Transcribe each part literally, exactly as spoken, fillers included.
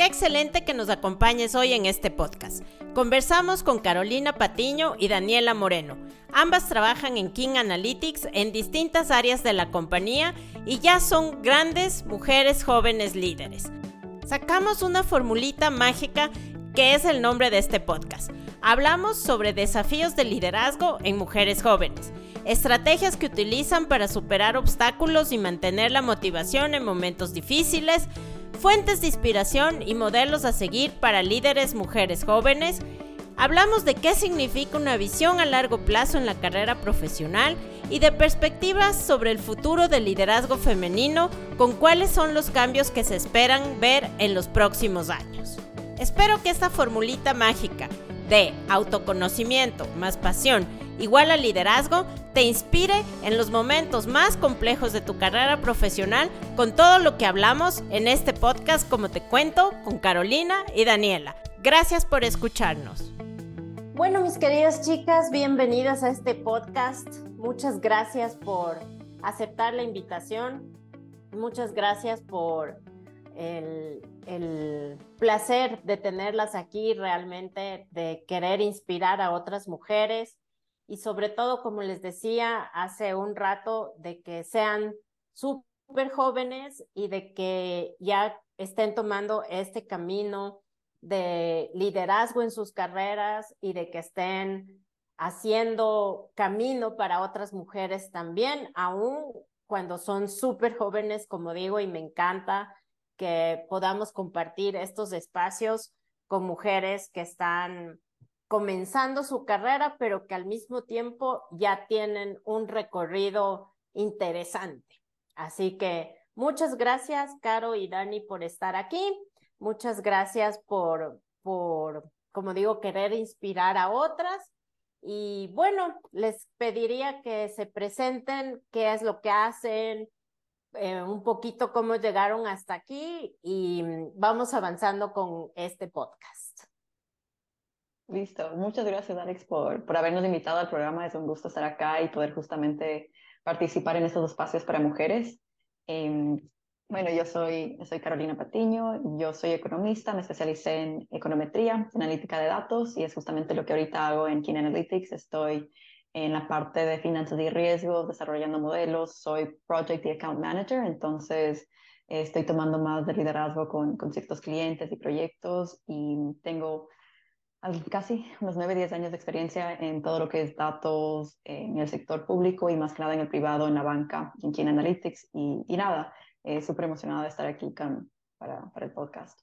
excelente que nos acompañes hoy en este podcast. Conversamos con Carolina Patiño y Daniela Moreno. Ambas trabajan en King Analytics en distintas áreas de la compañía y ya son grandes mujeres jóvenes líderes. Sacamos una formulita mágica que es el nombre de este podcast. Hablamos sobre desafíos de liderazgo en mujeres jóvenes, estrategias que utilizan para superar obstáculos y mantener la motivación en momentos difíciles, fuentes de inspiración y modelos a seguir para líderes mujeres jóvenes. Hablamos de qué significa una visión a largo plazo en la carrera profesional y de perspectivas sobre el futuro del liderazgo femenino, con cuáles son los cambios que se esperan ver en los próximos años. Espero que esta formulita mágica de autoconocimiento más pasión igual a liderazgo te inspire en los momentos más complejos de tu carrera profesional con todo lo que hablamos en este podcast, como te cuento, con Carolina y Daniela. Gracias por escucharnos. Bueno, mis queridas chicas, bienvenidas a este podcast. Muchas gracias por aceptar la invitación. Muchas gracias por el, el placer de tenerlas aquí, realmente de querer inspirar a otras mujeres y sobre todo, como les decía hace un rato, de que sean súper jóvenes y de que ya estén tomando este camino de liderazgo en sus carreras y de que estén haciendo camino para otras mujeres también, aún cuando son súper jóvenes, como digo, y me encanta que podamos compartir estos espacios con mujeres que están comenzando su carrera, pero que al mismo tiempo ya tienen un recorrido interesante. Así que muchas gracias, Caro y Dani, por estar aquí. Muchas gracias por, por, como digo, querer inspirar a otras. Y bueno, les pediría que se presenten, qué es lo que hacen, eh, un poquito cómo llegaron hasta aquí y vamos avanzando con este podcast. Listo. Muchas gracias, Alex, por, por habernos invitado al programa. Es un gusto estar acá y poder justamente participar en estos espacios para mujeres. Eh, bueno, yo soy, soy Carolina Patiño, yo soy economista, me especialicé en econometría, analítica de datos, y es justamente lo que ahorita hago en King Analytics. Estoy en la parte de finanzas y riesgos, desarrollando modelos, soy Project y Account Manager, entonces eh, estoy tomando más de liderazgo con, con ciertos clientes y proyectos, y tengo casi unos nueve, diez años de experiencia en todo lo que es datos en el sector público y más que nada en el privado, en la banca, en King Analytics. Y, y nada, eh, súper emocionada de estar aquí con, para, para el podcast.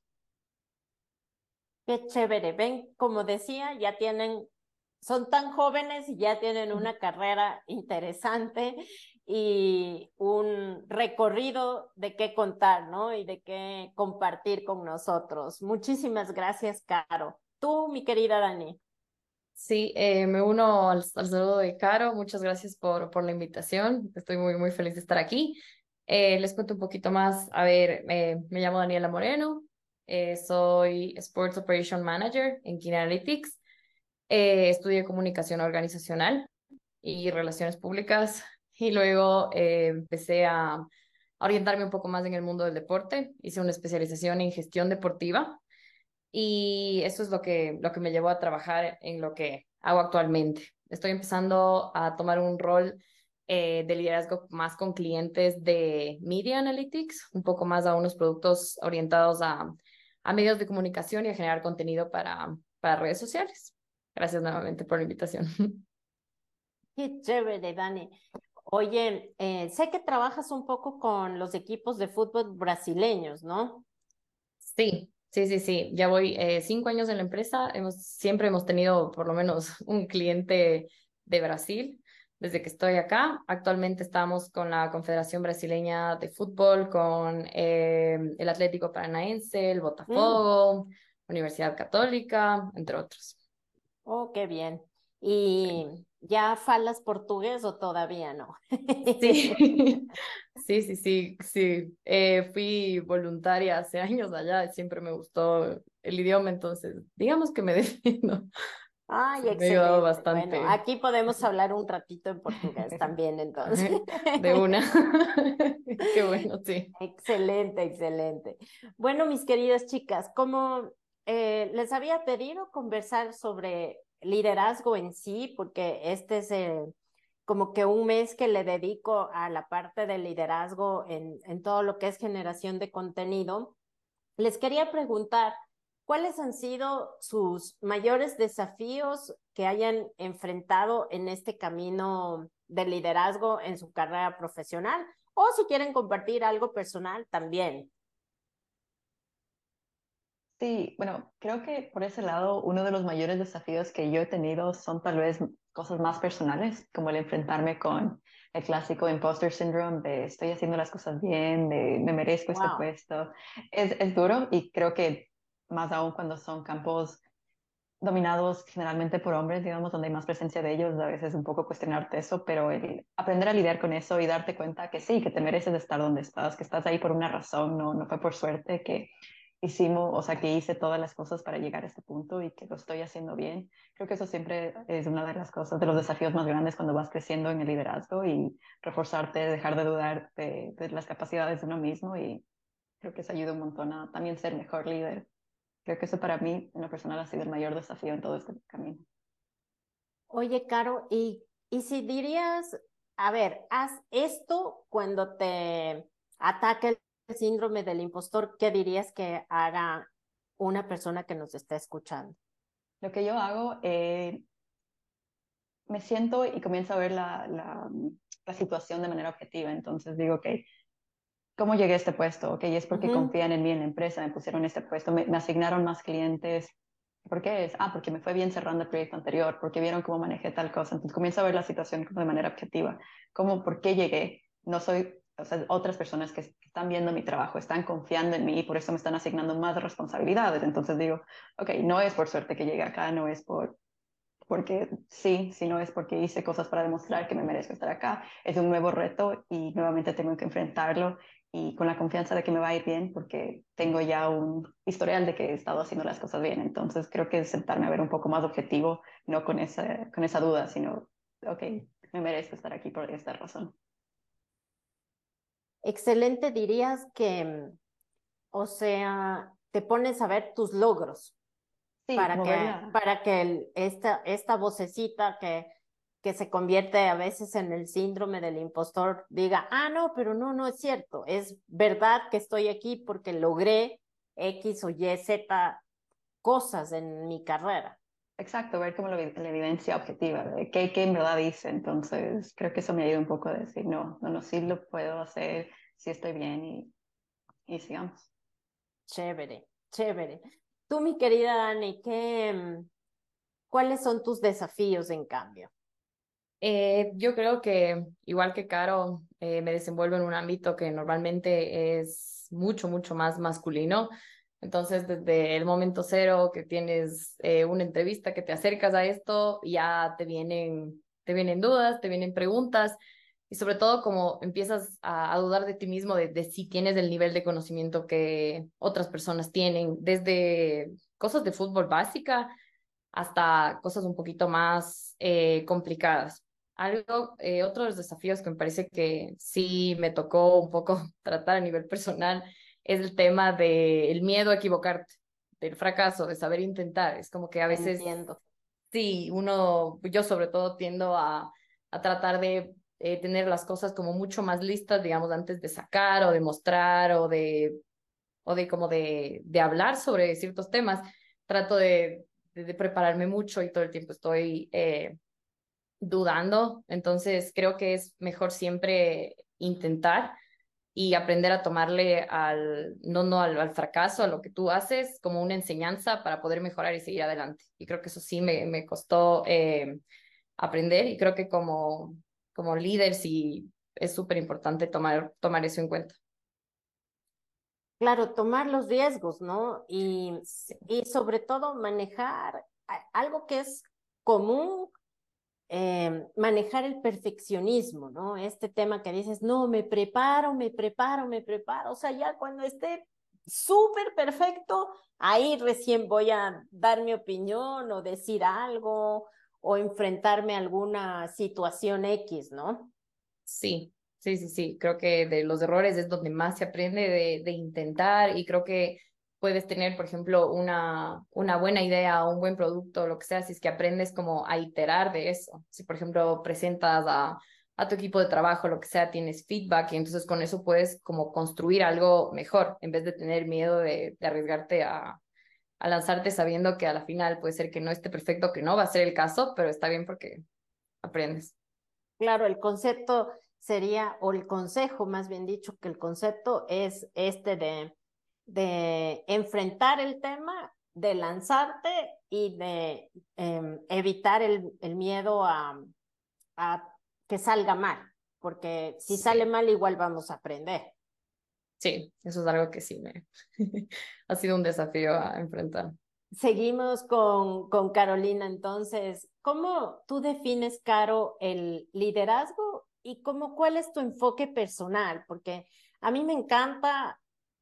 Qué chévere. Ven, como decía, ya tienen, son tan jóvenes y ya tienen una carrera interesante y un recorrido de qué contar, ¿no? Y de qué compartir con nosotros. Muchísimas gracias, Caro. Tú, mi querida Dani. Sí, eh, me uno al, al saludo de Caro. Muchas gracias por, por la invitación. Estoy muy, muy feliz de estar aquí. Eh, les cuento un poquito más. A ver, eh, me llamo Daniela Moreno. Eh, soy Sports Operation Manager en King Analytics. Eh, estudié comunicación organizacional y relaciones públicas. Y luego eh, empecé a, a orientarme un poco más en el mundo del deporte. Hice una especialización en gestión deportiva. Y eso es lo que, lo que me llevó a trabajar en lo que hago actualmente. Estoy empezando a tomar un rol eh, de liderazgo más con clientes de Media Analytics, un poco más a unos productos orientados a, a medios de comunicación y a generar contenido para, para redes sociales. Gracias nuevamente por la invitación. Qué chévere, Dani. Oye, eh, sé que trabajas un poco con los equipos de fútbol brasileños, ¿no? Sí, sí, sí, sí. Ya voy eh, cinco años en la empresa. Hemos, siempre hemos tenido por lo menos un cliente de Brasil desde que estoy acá. Actualmente estamos con la Confederación Brasileña de Fútbol, con eh, el Atlético Paranaense, el Mm. Botafogo, Universidad Católica, entre otros. Oh, qué bien. ¿Y Sí. ya falas portugués o todavía no? Sí, sí, sí, sí, sí. Eh, fui voluntaria hace años allá, siempre me gustó el idioma, entonces digamos que me defiendo. Ay, Sí, me ha ayudado excelente. Bueno, bastante. aquí podemos hablar un ratito en portugués también, entonces. De una. Qué bueno, sí. Excelente, excelente. Bueno, mis queridas chicas, como eh, les había pedido conversar sobre liderazgo en sí, porque este es el, como que un mes que le dedico a la parte de liderazgo en, en todo lo que es generación de contenido. Les quería preguntar, ¿cuáles han sido sus mayores desafíos que hayan enfrentado en este camino de liderazgo en su carrera profesional? O si quieren compartir algo personal, también. Sí, bueno, creo que por ese lado uno de los mayores desafíos que yo he tenido son tal vez cosas más personales, como el enfrentarme con el clásico imposter syndrome de estoy haciendo las cosas bien, de me merezco este Wow. puesto. Es, es duro y creo que más aún cuando son campos dominados generalmente por hombres, digamos, donde hay más presencia de ellos, a veces un poco cuestionarte eso, pero el aprender a lidiar con eso y darte cuenta que sí, que te mereces estar donde estás, que estás ahí por una razón, no, no fue por suerte, que hicimos, o sea, que hice todas las cosas para llegar a este punto y que lo estoy haciendo bien. Creo que eso siempre es una de las cosas, de los desafíos más grandes cuando vas creciendo en el liderazgo y reforzarte, dejar de dudar de, de las capacidades de uno mismo y creo que eso ayuda un montón a también ser mejor líder. Creo que eso para mí, en lo personal, ha sido el mayor desafío en todo este camino. Oye, Caro, y, y si dirías, a ver, haz esto cuando te ataque el síndrome del impostor, ¿qué dirías que haga una persona que nos está escuchando? Lo que yo hago, eh, me siento y comienzo a ver la, la, la situación de manera objetiva. Entonces digo, ok, ¿cómo llegué a este puesto? Ok, es porque Ujú. confían en mí en la empresa, me pusieron este puesto, me, me asignaron más clientes. ¿Por qué es? Ah, porque me fue bien cerrando el proyecto anterior, porque vieron cómo manejé tal cosa. Entonces comienzo a ver la situación como de manera objetiva. ¿Cómo, por qué llegué? No soy, o sea, otras personas que están viendo mi trabajo, están confiando en mí y por eso me están asignando más responsabilidades. Entonces digo, ok, no es por suerte que llegué acá, no es por porque sí, si no es porque hice cosas para demostrar que me merezco estar acá. Es un nuevo reto y nuevamente tengo que enfrentarlo y con la confianza de que me va a ir bien porque tengo ya un historial de que he estado haciendo las cosas bien. Entonces creo que es sentarme a ver un poco más objetivo, no con esa, con esa duda, sino, ok, me merezco estar aquí por esta razón. Excelente, dirías que, mm, o sea, te pones a ver tus logros Sí, para como que, verla. para que el- esta, esta vocecita que, que se convierte a veces en el síndrome del impostor diga, ah, no, pero no, no es cierto, es verdad que estoy aquí porque logré X o Y, Z cosas en mi carrera. Exacto, ver como la, evi- la evidencia objetiva de qué, qué en verdad hice. Entonces creo que eso me ayuda un poco a decir, no, no, no, sí lo puedo hacer, sí estoy bien y, y sigamos. Chévere, chévere. Tú, mi querida Dani, ¿qué, mm, ¿cuáles son tus desafíos en cambio? Eh, yo creo que, igual que Caro, eh, me desenvuelvo en un ámbito que normalmente es mucho, mucho más masculino. Entonces, desde el momento cero que tienes eh, una entrevista, que te acercas a esto, ya te vienen, te vienen dudas, te vienen preguntas y sobre todo como empiezas a, a dudar de ti mismo, de, de si tienes el nivel de conocimiento que otras personas tienen, desde cosas de fútbol básica hasta cosas un poquito más eh, complicadas. Algo, eh, otro de los desafíos que me parece que sí me tocó un poco tratar a nivel personal es el tema del miedo a equivocarte, del fracaso, de saber intentar. Es como que a veces, Entiendo. sí, uno, yo sobre todo tiendo a, a tratar de eh, tener las cosas como mucho más listas, digamos, antes de sacar o de mostrar o de o de como de, de hablar sobre ciertos temas, trato de, de, de prepararme mucho y todo el tiempo estoy eh, dudando, entonces creo que es mejor siempre intentar y aprender a tomarle al, no, no al, al fracaso, a lo que tú haces, como una enseñanza para poder mejorar y seguir adelante. Y creo que eso sí me, me costó eh, aprender y creo que como, como líder sí es súper importante tomar, tomar eso en cuenta. Claro, tomar los riesgos, ¿no? Y, Sí. y sobre todo manejar a- algo que es común, eh, manejar el perfeccionismo, ¿no? Este tema que dices, no, me preparo, me preparo, me preparo, o sea, ya cuando esté súper perfecto, ahí recién voy a dar mi opinión o decir algo o enfrentarme a alguna situación X, ¿no? Sí, sí, sí, sí. Creo que de los errores es donde más se aprende de, de intentar y creo que puedes tener, por ejemplo, una, una buena idea o un buen producto, lo que sea, si es que aprendes como a iterar de eso. Si, por ejemplo, presentas a, a tu equipo de trabajo, lo que sea, tienes feedback y entonces con eso puedes como construir algo mejor en vez de tener miedo de, de arriesgarte a, a lanzarte sabiendo que a la final puede ser que no esté perfecto, que no va a ser el caso, pero está bien porque aprendes. Claro, el concepto sería, o el consejo, más bien dicho, que el concepto es este de, de enfrentar el tema, de lanzarte y de eh, evitar el, el miedo a, a que salga mal, porque si sale Sí. mal igual vamos a aprender. Sí, eso es algo que sí me ha sido un desafío a enfrentar. Seguimos con, con Carolina, entonces, ¿cómo tú defines, Caro, el liderazgo y cómo, cuál es tu enfoque personal? Porque a mí me encanta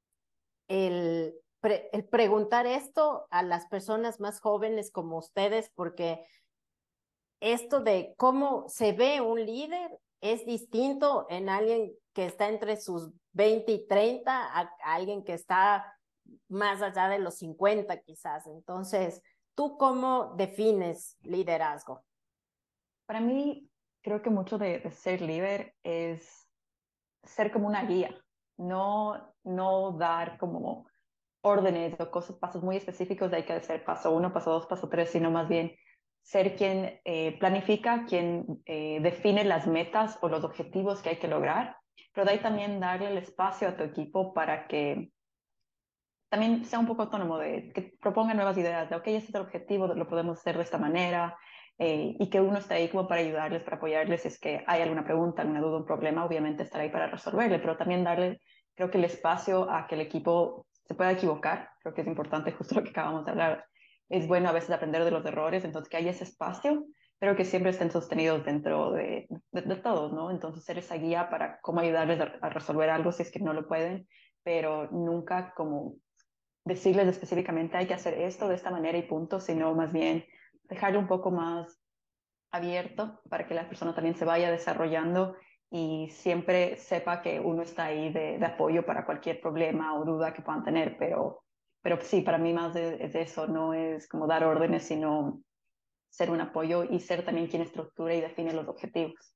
el, pre- el preguntar esto a las personas más jóvenes como ustedes, porque esto de cómo se ve un líder es distinto en alguien que está entre sus veinte y treinta a, a alguien que está más allá de los cincuenta quizás. Entonces, ¿tú cómo defines liderazgo? Para mí, creo que mucho de, de ser líder es ser como una guía, no, no dar como órdenes o cosas, pasos muy específicos de hay que hacer paso uno, paso dos, paso tres, sino más bien ser quien eh, planifica, quien eh, define las metas o los objetivos que hay que lograr, pero de ahí también darle el espacio a tu equipo para que también sea un poco autónomo, de que proponga nuevas ideas, de, ok, este es el objetivo, lo podemos hacer de esta manera, eh, y que uno esté ahí como para ayudarles, para apoyarles, si es que hay alguna pregunta, alguna duda, un problema, obviamente estar ahí para resolverle, pero también darle, creo que el espacio a que el equipo se pueda equivocar, creo que es importante, justo lo que acabamos de hablar, es bueno a veces aprender de los errores, entonces que haya ese espacio, pero que siempre estén sostenidos dentro de, de, de todos, ¿no? Entonces ser esa guía para cómo ayudarles a, a resolver algo si es que no lo pueden, pero nunca como decirles específicamente hay que hacer esto de esta manera y punto, sino más bien dejarlo un poco más abierto para que la persona también se vaya desarrollando y siempre sepa que uno está ahí de, de apoyo para cualquier problema o duda que puedan tener, pero, pero sí, para mí más de, de eso no es como dar órdenes, sino ser un apoyo y ser también quien estructura y define los objetivos.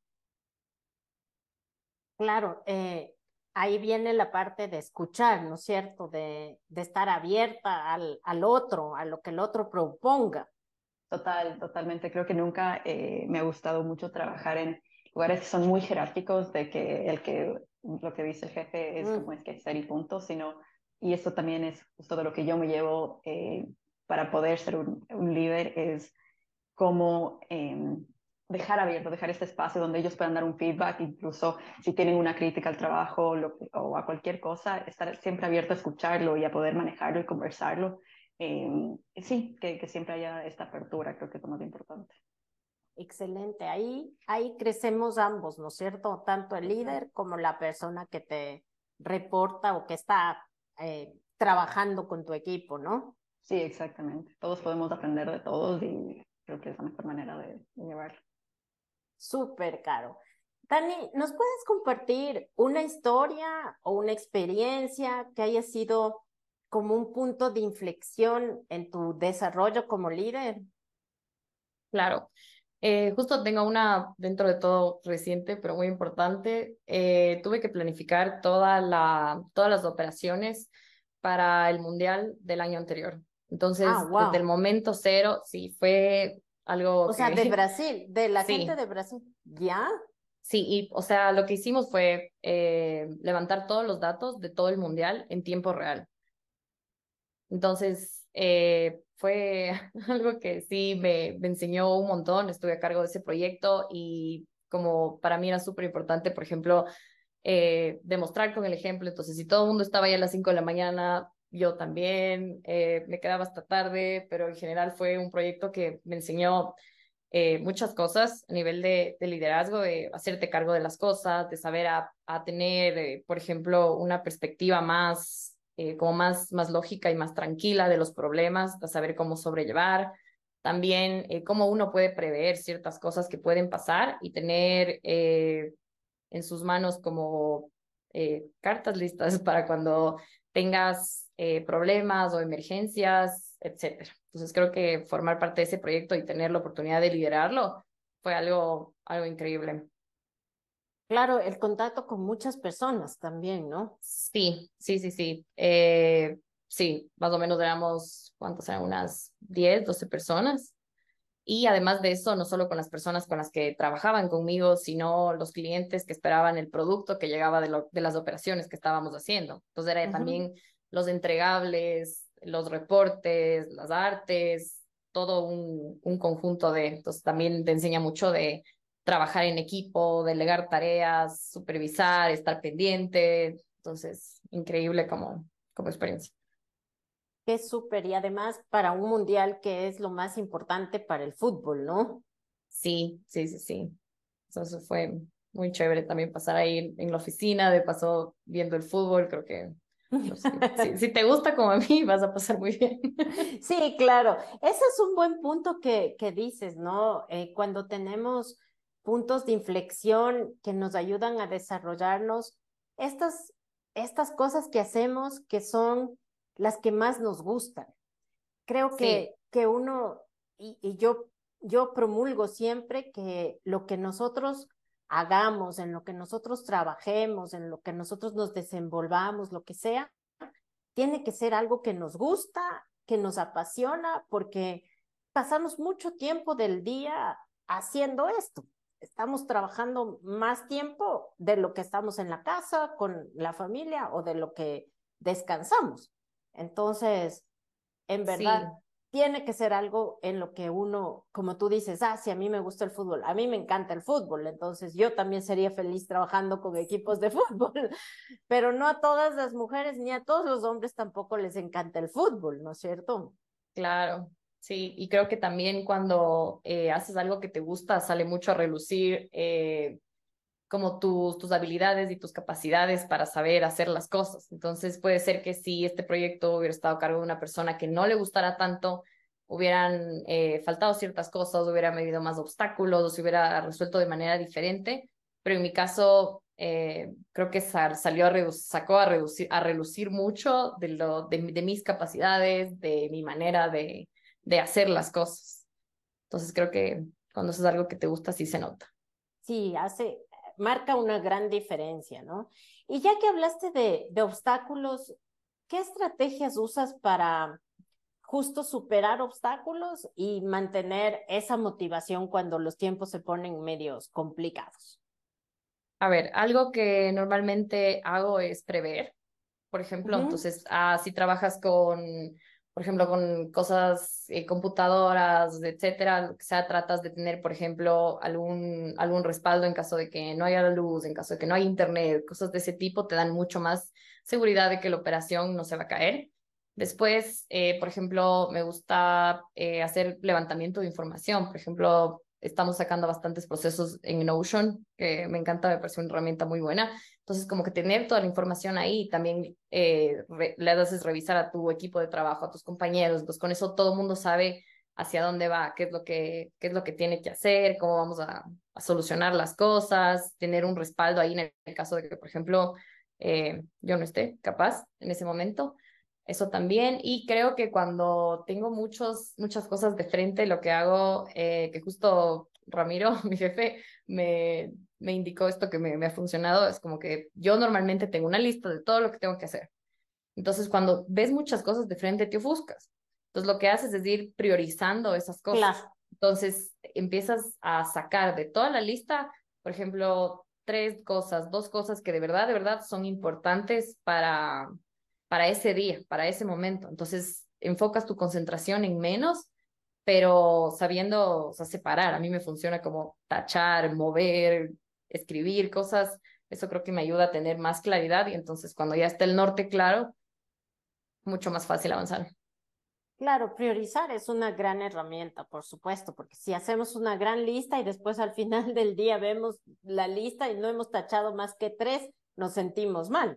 Claro, eh, ahí viene la parte de escuchar, ¿no es cierto? De, de estar abierta al, al otro, a lo que el otro proponga. Total, totalmente. Creo que nunca eh, me ha gustado mucho trabajar en lugares que son muy jerárquicos, de que el que lo que dice el jefe es como Mm. es que ser y punto, sino, y eso también es justo de lo que yo me llevo eh, para poder ser un, un líder, es como eh, dejar abierto, dejar este espacio donde ellos puedan dar un feedback, incluso si tienen una crítica al trabajo lo que- o a cualquier cosa, estar siempre abierto a escucharlo y a poder manejarlo y conversarlo. Eh, sí, que, que siempre haya esta apertura, creo que es lo más importante. Excelente, ahí, ahí crecemos ambos, ¿no es cierto? Tanto el Total. líder como la persona que te reporta o que está eh, trabajando con tu equipo, ¿no? Sí, exactamente. Todos podemos aprender de todos y creo que es la mejor manera de, de llevarlo. Súper caro. Dani, ¿nos puedes compartir una historia o una experiencia que haya sido como un punto de inflexión en tu desarrollo como líder? Claro. Eh, justo tengo una dentro de todo reciente, pero muy importante. Eh, tuve que planificar toda la, todas las operaciones para el Mundial del año anterior. Ah, Entonces, desde el wow. momento cero, sí, fue algo O sea, de que, Brasil, de la gente sí, de Brasil. ¿Ya? sí, y o sea, lo que hicimos fue eh, levantar todos los datos de todo el Mundial en tiempo real. Entonces, eh, fue algo que sí me, me enseñó un montón. Estuve a cargo de ese proyecto y como para mí era súper importante, por ejemplo, eh, demostrar con el ejemplo. Entonces, si todo el mundo estaba ahí a las cinco de la mañana, yo también eh, me quedaba hasta tarde, pero en general fue un proyecto que me enseñó eh, muchas cosas a nivel de, de liderazgo, de hacerte cargo de las cosas, de saber a, a tener, eh, por ejemplo, una perspectiva más eh, como más, más lógica y más tranquila de los problemas, de saber cómo sobrellevar. También eh, cómo uno puede prever ciertas cosas que pueden pasar y tener eh, en sus manos como eh, cartas listas para cuando tengas eh, problemas o emergencias, etcétera. Entonces creo que formar parte de ese proyecto y tener la oportunidad de liderarlo fue algo, algo increíble. Claro, el contacto con muchas personas también, ¿no? Sí, sí, sí, sí. Eh, sí, más o menos éramos, ¿cuántas eran? Unas diez, doce personas. Y además de eso, no solo con las personas con las que trabajaban conmigo, sino los clientes que esperaban el producto que llegaba de, lo, de las operaciones que estábamos haciendo. Entonces era Ujú. también los entregables, los reportes, las artes, todo un, un conjunto de... Entonces también te enseña mucho de trabajar en equipo, delegar tareas, supervisar, estar pendiente. Entonces, increíble como, como experiencia. Qué súper. Y además para un mundial que es lo más importante para el fútbol, ¿no? Sí, sí, sí, sí. Entonces fue muy chévere también pasar ahí en la oficina, de paso viendo el fútbol, creo que no sé, si, si te gusta como a mí, vas a pasar muy bien. Sí, claro. Ese es un buen punto que, que dices, ¿no? Eh, cuando tenemos puntos de inflexión que nos ayudan a desarrollarnos, estas, estas cosas que hacemos que son las que más nos gustan. Creo Sí, que, que uno, y, y yo, yo promulgo siempre que lo que nosotros hagamos, en lo que nosotros trabajemos, en lo que nosotros nos desenvolvamos, lo que sea, tiene que ser algo que nos gusta, que nos apasiona, porque pasamos mucho tiempo del día haciendo esto. Estamos trabajando más tiempo de lo que estamos en la casa, con la familia o de lo que descansamos. Entonces, en verdad, sí, tiene que ser algo en lo que uno, como tú dices, ah, sí, a mí me gusta el fútbol, a mí me encanta el fútbol, entonces yo también sería feliz trabajando con equipos de fútbol, pero no a todas las mujeres ni a todos los hombres tampoco les encanta el fútbol, ¿no es cierto? claro. Sí, y creo que también cuando eh, haces algo que te gusta, sale mucho a relucir eh, como tus, tus habilidades y tus capacidades para saber hacer las cosas. Entonces puede ser que si este proyecto hubiera estado a cargo de una persona que no le gustara tanto, hubieran eh, faltado ciertas cosas, hubiera medido más obstáculos, o se hubiera resuelto de manera diferente, pero en mi caso eh, creo que sal, salió a redu- sacó a, reducir, a relucir mucho de, lo, de, de mis capacidades, de mi manera de, de hacer las cosas. Entonces creo que cuando haces algo que te gusta, sí se nota. Sí, hace, marca una gran diferencia, ¿no? Y ya que hablaste de, de obstáculos, ¿qué estrategias usas para justo superar obstáculos y mantener esa motivación cuando los tiempos se ponen medios complicados? A ver, algo que normalmente hago es prever, por ejemplo, Ujú. entonces, ah, si trabajas con, por ejemplo, con cosas, eh, computadoras, etcétera, lo que sea, tratas de tener, por ejemplo, algún, algún respaldo en caso de que no haya luz, en caso de que no haya internet, cosas de ese tipo, te dan mucho más seguridad de que la operación no se va a caer. Después, eh, por ejemplo, me gusta eh, hacer levantamiento de información. Por ejemplo, estamos sacando bastantes procesos en Notion, que me encanta, me parece una herramienta muy buena. Entonces, como que tener toda la información ahí, también eh, re- le haces revisar a tu equipo de trabajo, a tus compañeros. Entonces, con eso todo el mundo sabe hacia dónde va, qué es lo que, qué es lo que tiene que hacer, cómo vamos a, a solucionar las cosas, tener un respaldo ahí en el caso de que, por ejemplo, eh, yo no esté capaz en ese momento. Eso también. Y creo que cuando tengo muchos, muchas cosas de frente, lo que hago, eh, que justo Ramiro, mi jefe, me, me indicó esto que me, me ha funcionado, es como que yo normalmente tengo una lista de todo lo que tengo que hacer. Entonces, cuando ves muchas cosas de frente, te ofuscas. Entonces, lo que haces es ir priorizando esas cosas. Claro, Entonces, empiezas a sacar de toda la lista, por ejemplo, tres cosas, dos cosas que de verdad, de verdad son importantes para, para ese día, para ese momento. Entonces, enfocas tu concentración en menos, pero sabiendo, o sea, separar. A mí me funciona como tachar, mover, escribir cosas. Eso creo que me ayuda a tener más claridad y entonces cuando ya está el norte claro, mucho más fácil avanzar. claro, priorizar es una gran herramienta, por supuesto, porque si hacemos una gran lista y después al final del día vemos la lista y no hemos tachado más que tres, nos sentimos mal.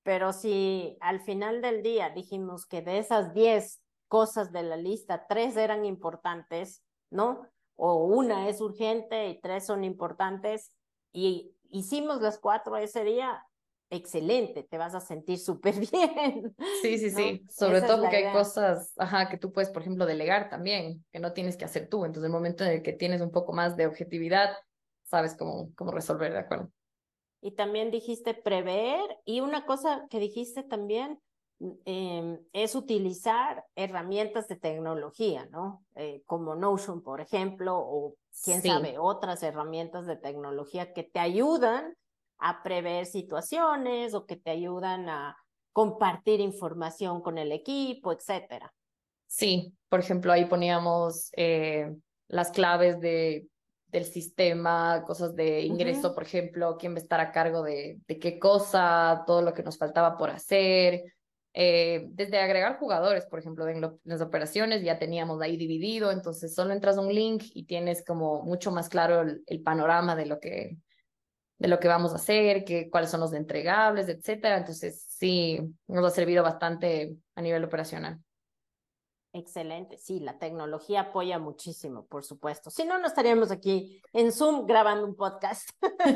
pero si al final del día dijimos que de esas diez cosas de la lista, tres eran importantes, ¿no? O una es urgente y tres son importantes, y hicimos las cuatro ese día, excelente, te vas a sentir súper bien, Sí, sí, ¿no? sí. Sobre Esa es todo la porque hay idea. cosas, ajá, que tú puedes, por ejemplo, delegar también, que no tienes que hacer tú. Entonces, el momento en el que tienes un poco más de objetividad, sabes cómo, cómo resolver, ¿de acuerdo? Y también dijiste prever, y una cosa que dijiste también eh, es utilizar herramientas de tecnología, ¿no? Eh, como Notion, por ejemplo, o quién Sí, sabe, otras herramientas de tecnología que te ayudan a prever situaciones o que te ayudan a compartir información con el equipo, etcétera. sí. Por ejemplo, ahí poníamos eh, las claves de, del sistema, cosas de ingreso, Ujú. por ejemplo, quién va a estar a cargo de, de qué cosa, todo lo que nos faltaba por hacer. Eh, desde agregar jugadores, por ejemplo, en, lo- en las operaciones ya teníamos ahí dividido, entonces solo entras a un link y tienes como mucho más claro el, el panorama de lo que, de lo que vamos a hacer, que, cuáles son los entregables, etcétera. Entonces, sí, nos ha servido bastante a nivel operacional. Excelente, sí, la tecnología apoya muchísimo, por supuesto. Si no, no estaríamos aquí en Zoom grabando un podcast.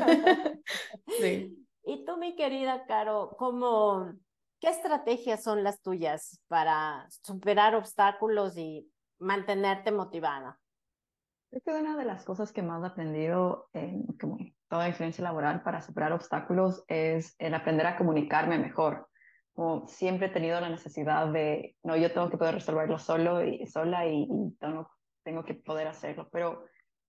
Sí. Y tú, mi querida Caro, ¿cómo, qué estrategias son las tuyas para superar obstáculos y mantenerte motivada? Creo que una de las cosas que más he aprendido en como toda experiencia laboral para superar obstáculos es el aprender a comunicarme mejor. Como siempre he tenido la necesidad de, no, yo tengo que poder resolverlo solo y sola y, y tengo, tengo que poder hacerlo, pero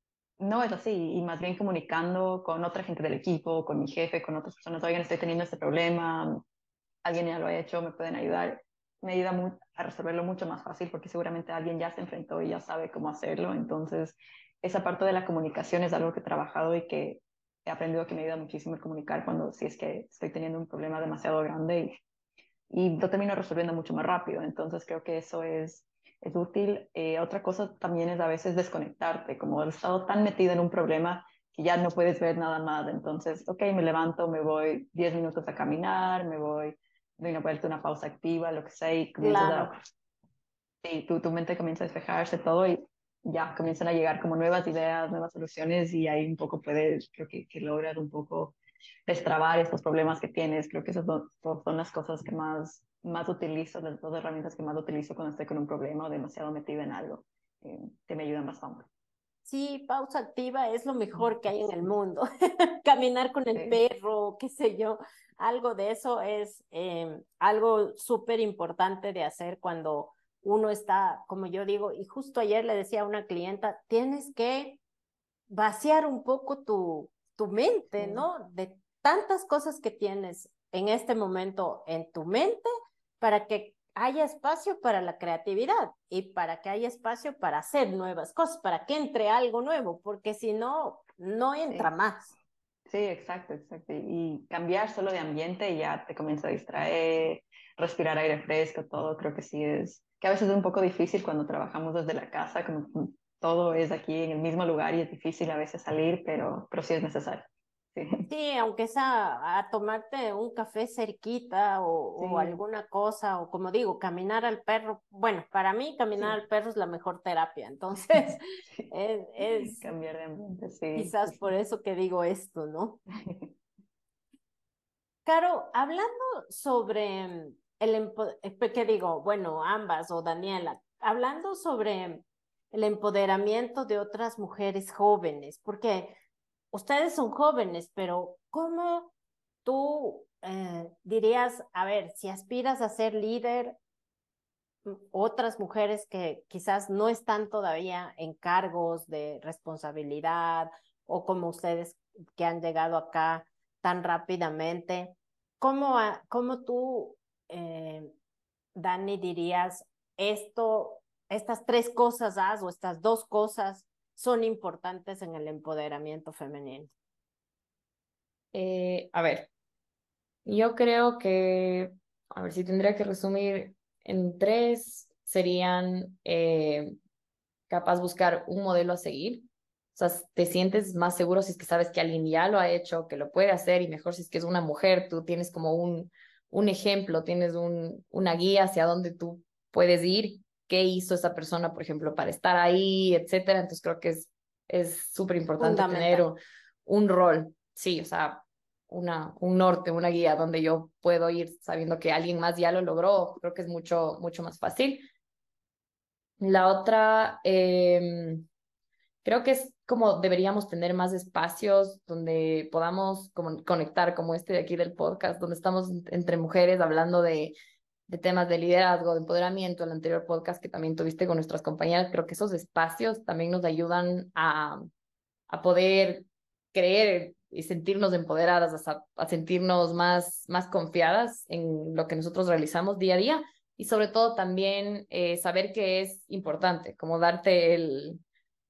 no es así, y más bien comunicando con otra gente del equipo, con mi jefe, con otras personas, oigan, estoy teniendo este problema, alguien ya lo ha hecho, me pueden ayudar. Me ayuda mu- a resolverlo mucho más fácil porque seguramente alguien ya se enfrentó y ya sabe cómo hacerlo. Entonces, esa parte de la comunicación es algo que he trabajado y que he aprendido que me ayuda muchísimo el comunicar cuando si es que estoy teniendo un problema demasiado grande y, y lo termino resolviendo mucho más rápido. Entonces, creo que eso es, es útil. Eh, otra cosa también es a veces desconectarte, como he estado tan metido en un problema que ya no puedes ver nada más. Entonces, ok, me levanto, me voy diez minutos a caminar, me voy, doy una vuelta, una pausa activa, lo que sea, y comienzas Claro, a, sí, tu, tu mente comienza a despejarse todo y ya comienzan a llegar como nuevas ideas, nuevas soluciones y ahí un poco puedes, creo que, que logras un poco destrabar estos problemas que tienes. Creo que esas son, son las cosas que más, más utilizo, las dos herramientas que más utilizo cuando estoy con un problema o demasiado metida en algo, eh, que me ayudan bastante. sí, pausa activa es lo mejor que hay en el mundo. Caminar con el Sí, perro, qué sé yo, algo de eso es eh, algo súper importante de hacer cuando uno está, como yo digo, y justo ayer le decía a una clienta, tienes que vaciar un poco tu, tu mente, sí, ¿no? De tantas cosas que tienes en este momento en tu mente para que haya espacio para la creatividad y para que haya espacio para hacer nuevas cosas, para que entre algo nuevo, porque si no, no entra sí. más. Sí, exacto, exacto. Y cambiar solo de ambiente y ya te comienza a distraer, respirar aire fresco, todo creo que sí es, que a veces es un poco difícil cuando trabajamos desde la casa, como que todo es aquí en el mismo lugar y es difícil a veces salir, pero, pero sí es necesario. Sí, Sí, aunque sea a tomarte un café cerquita o, o sí, alguna cosa, o como digo, caminar al perro. Bueno, para mí caminar sí, al perro es la mejor terapia, entonces sí. es, es Cambiar de ambiente, sí, sí, quizás por sí. eso que digo esto, ¿no? Caro, hablando sobre el, empo- eh, ¿qué digo? Bueno, ambas o Daniela, hablando sobre el empoderamiento de otras mujeres jóvenes, porque ustedes son jóvenes, pero ¿cómo tú eh, dirías, a ver, si aspiras a ser líder, mm, otras mujeres que quizás no están todavía en cargos de responsabilidad o como ustedes que han llegado acá tan rápidamente, ¿cómo, a- cómo tú, eh, Dani, dirías esto, estas tres cosas haz o estas dos cosas son importantes en el empoderamiento femenino? Eh, a ver, yo creo que, a ver si tendría que resumir en tres, serían eh, capaz buscar un modelo a seguir. O sea, te sientes más seguro si es que sabes que alguien ya lo ha hecho, que lo puede hacer y mejor si es que es una mujer, tú tienes como un, un ejemplo, tienes un, una guía hacia dónde tú puedes ir, qué hizo esa persona, por ejemplo, para estar ahí, etcétera. Entonces creo que es es súper importante tener Fundamental. un, un rol, sí, o sea, una, un norte, una guía donde yo puedo ir sabiendo que alguien más ya lo logró, creo que es mucho, mucho más fácil. La otra, em, creo que es como deberíamos tener más espacios donde podamos como conectar, como este de aquí del podcast, donde estamos entre mujeres hablando de, de temas de liderazgo, de empoderamiento, el anterior podcast que también tuviste con nuestras compañeras. Creo que esos espacios también nos ayudan a, a poder creer y sentirnos empoderadas, a, a sentirnos más, más confiadas en lo que nosotros realizamos día a día y sobre todo también eh, saber que es importante, como darte el,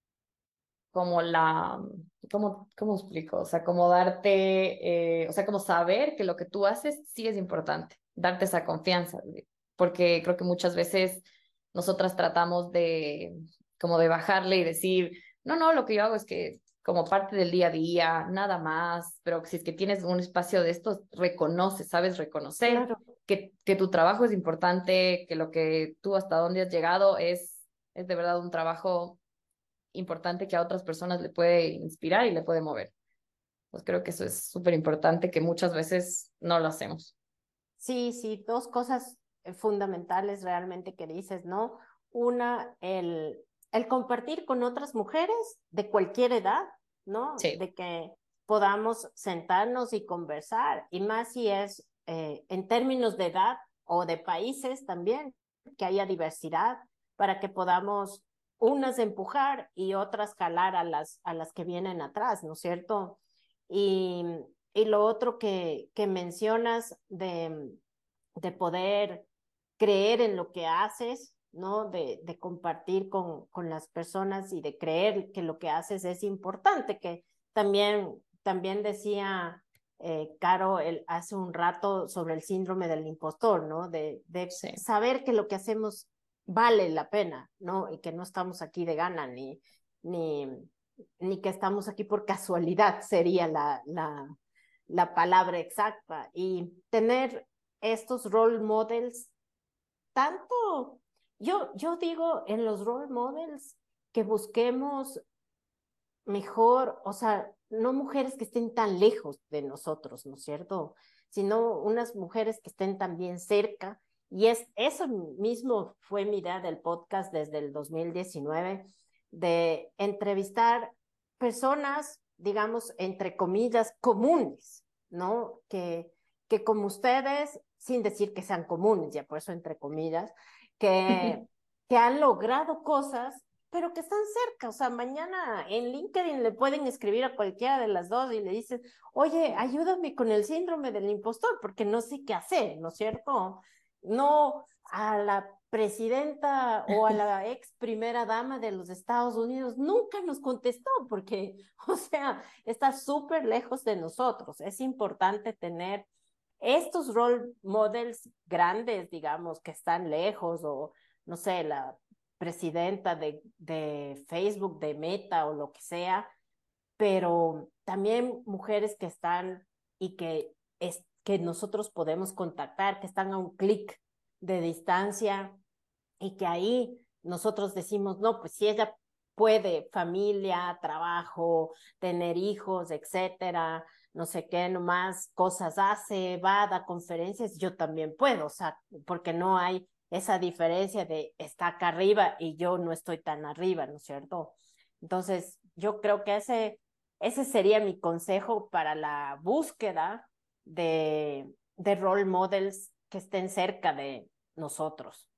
como la, ¿cómo, cómo explico? O sea, como darte, eh, o sea, como saber que lo que tú haces sí es importante, darte esa confianza, porque creo que muchas veces nosotras tratamos de, como de bajarle y decir, no, no, lo que yo hago es que como parte del día a día, nada más, pero si es que tienes un espacio de estos, reconoce, sabes reconocer Claro. que, que tu trabajo es importante, que lo que tú hasta dónde has llegado es, es de verdad un trabajo importante que a otras personas le puede inspirar y le puede mover. Pues creo que eso es súper importante que muchas veces no lo hacemos. Sí, sí, dos cosas eh, fundamentales realmente que dices, ¿no? Una, el, el compartir con otras mujeres de cualquier edad, ¿no? Sí. De que podamos sentarnos y conversar, y más si es eh, en términos de edad o de países también, que haya diversidad, para que podamos unas empujar y otras jalar a las, a las que vienen atrás, ¿no es cierto? Y y lo otro que, que mencionas de, de poder creer en lo que haces, ¿no? De, de compartir con, con las personas y de creer que lo que haces es importante, que también, también decía eh, Caro el, hace un rato sobre el síndrome del impostor, ¿no? De, de Sí. saber que lo que hacemos vale la pena, ¿no? Y que no estamos aquí de gana, ni, ni, ni que estamos aquí por casualidad, sería la, la, la palabra exacta. Y tener estos role models, tanto, yo, yo digo en los role models que busquemos mejor, o sea, no mujeres que estén tan lejos de nosotros, ¿no es cierto? Sino unas mujeres que estén también cerca. Y es eso mismo fue mi idea del podcast desde el dos mil diecinueve, de entrevistar personas, digamos, entre comillas, comunes, ¿no? Que, que como ustedes, sin decir que sean comunes, ya por eso entre comillas, que, que han logrado cosas pero que están cerca, o sea, mañana en LinkedIn le pueden escribir a cualquiera de las dos y le dicen, oye, ayúdame con el síndrome del impostor, porque no sé qué hacer, ¿no es cierto? No a la presidenta o a la ex primera dama de los Estados Unidos nunca nos contestó, porque, o sea, está súper lejos de nosotros. Es importante tener estos role models grandes, digamos, que están lejos o, no sé, la presidenta de, de Facebook, de Meta o lo que sea, pero también mujeres que están y que, es, que nosotros podemos contactar, que están a un clic de distancia y que ahí nosotros decimos, no, pues si ella puede, familia, trabajo, tener hijos, etcétera, no sé qué, nomás cosas hace, va, da conferencias, yo también puedo, o sea, porque no hay esa diferencia de está acá arriba y yo no estoy tan arriba, ¿no es cierto? Entonces, yo creo que ese, ese sería mi consejo para la búsqueda de, de role models que estén cerca de nosotros.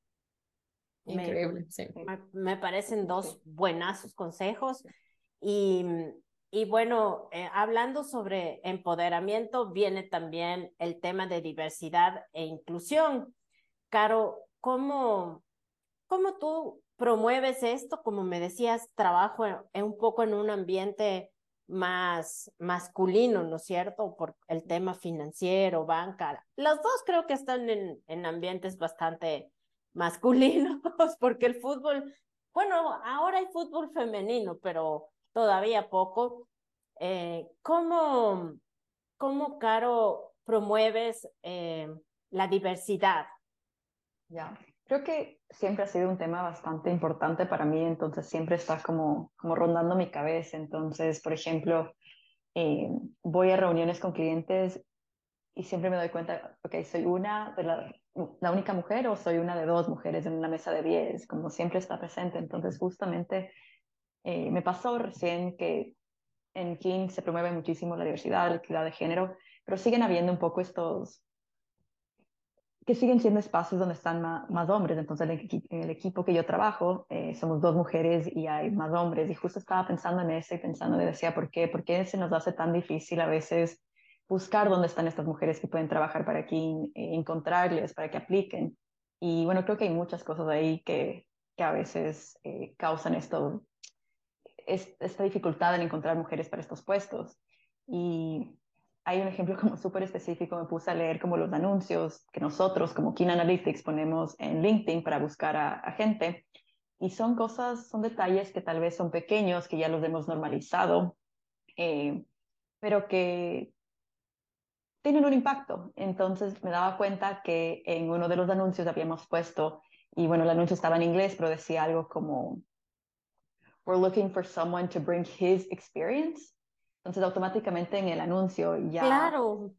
Me, Increíble, sí. me, me parecen Sí. dos buenazos consejos. Y, y bueno, eh, hablando sobre empoderamiento, viene también el tema de diversidad e inclusión. Caro, ¿cómo, cómo tú promueves esto? Como me decías, trabajo en, en un poco en un ambiente más masculino, ¿no es cierto? Por el tema financiero, banca. Los dos creo que están en, en ambientes bastante masculinos, porque el fútbol, bueno, ahora hay fútbol femenino, pero todavía poco. Eh, ¿cómo, cómo, Caro, promueves eh, la diversidad? Ya, creo que siempre ha sido un tema bastante importante para mí, entonces siempre está como, como rondando mi cabeza. Entonces, por ejemplo, eh, voy a reuniones con clientes y siempre me doy cuenta, ok, soy una de la, la única mujer o soy una de dos mujeres en una mesa de diez, como siempre está presente. Entonces, justamente eh, me pasó recién que en King se promueve muchísimo la diversidad, la equidad de género, pero siguen habiendo un poco estos que siguen siendo espacios donde están ma- más, hombres. Entonces, en el, equi- en el equipo que yo trabajo, eh, somos dos mujeres y hay más hombres. Y justo estaba pensando en eso y pensando, y decía, ¿por qué? ¿Por qué se nos hace tan difícil a veces buscar dónde están estas mujeres que pueden trabajar para aquí, eh, encontrarles, para que apliquen? Y bueno, creo que hay muchas cosas ahí que, que a veces eh, causan esto, es, esta dificultad en encontrar mujeres para estos puestos. Y hay un ejemplo como súper específico, me puse a leer como los anuncios que nosotros como Keen Analytics ponemos en LinkedIn para buscar a, a gente. Y son cosas, son detalles que tal vez son pequeños, que ya los hemos normalizado, eh, pero que tienen un impacto. Entonces me daba cuenta que en uno de los anuncios habíamos puesto, y bueno, el anuncio estaba en inglés, pero decía algo como we're looking for someone to bring his experience. Entonces, automáticamente en el anuncio ya, Claro,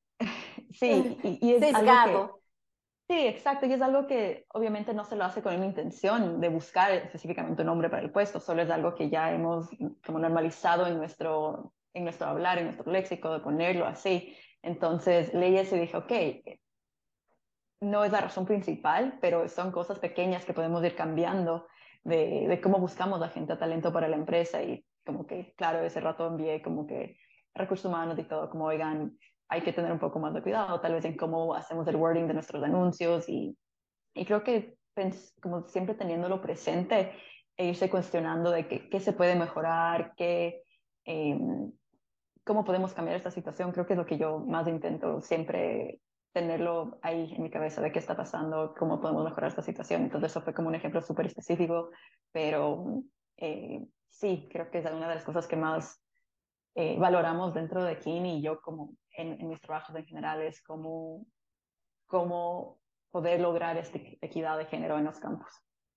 sí, y, y es algo que, sesgado. sí, exacto, y es algo que obviamente no se lo hace con una intención de buscar específicamente un hombre para el puesto, solo es algo que ya hemos como normalizado en nuestro, en nuestro hablar, en nuestro léxico, de ponerlo así. Entonces, leí eso y dije, ok, no es la razón principal, pero son cosas pequeñas que podemos ir cambiando de, de cómo buscamos a gente a talento para la empresa. Y como que, claro, ese rato envié como que recursos humanos y todo, como, oigan, hay que tener un poco más de cuidado, tal vez en cómo hacemos el wording de nuestros anuncios. Y, y creo que, pens- como siempre teniéndolo presente e irse cuestionando de qué, qué se puede mejorar, qué, eh, cómo podemos cambiar esta situación, creo que es lo que yo más intento siempre tenerlo ahí en mi cabeza de qué está pasando, cómo podemos mejorar esta situación. Entonces eso fue como un ejemplo súper específico, pero eh, sí, creo que es una de las cosas que más eh, valoramos dentro de Kini y yo como en, en mis trabajos en general es cómo, cómo poder lograr esta equidad de género en los campos.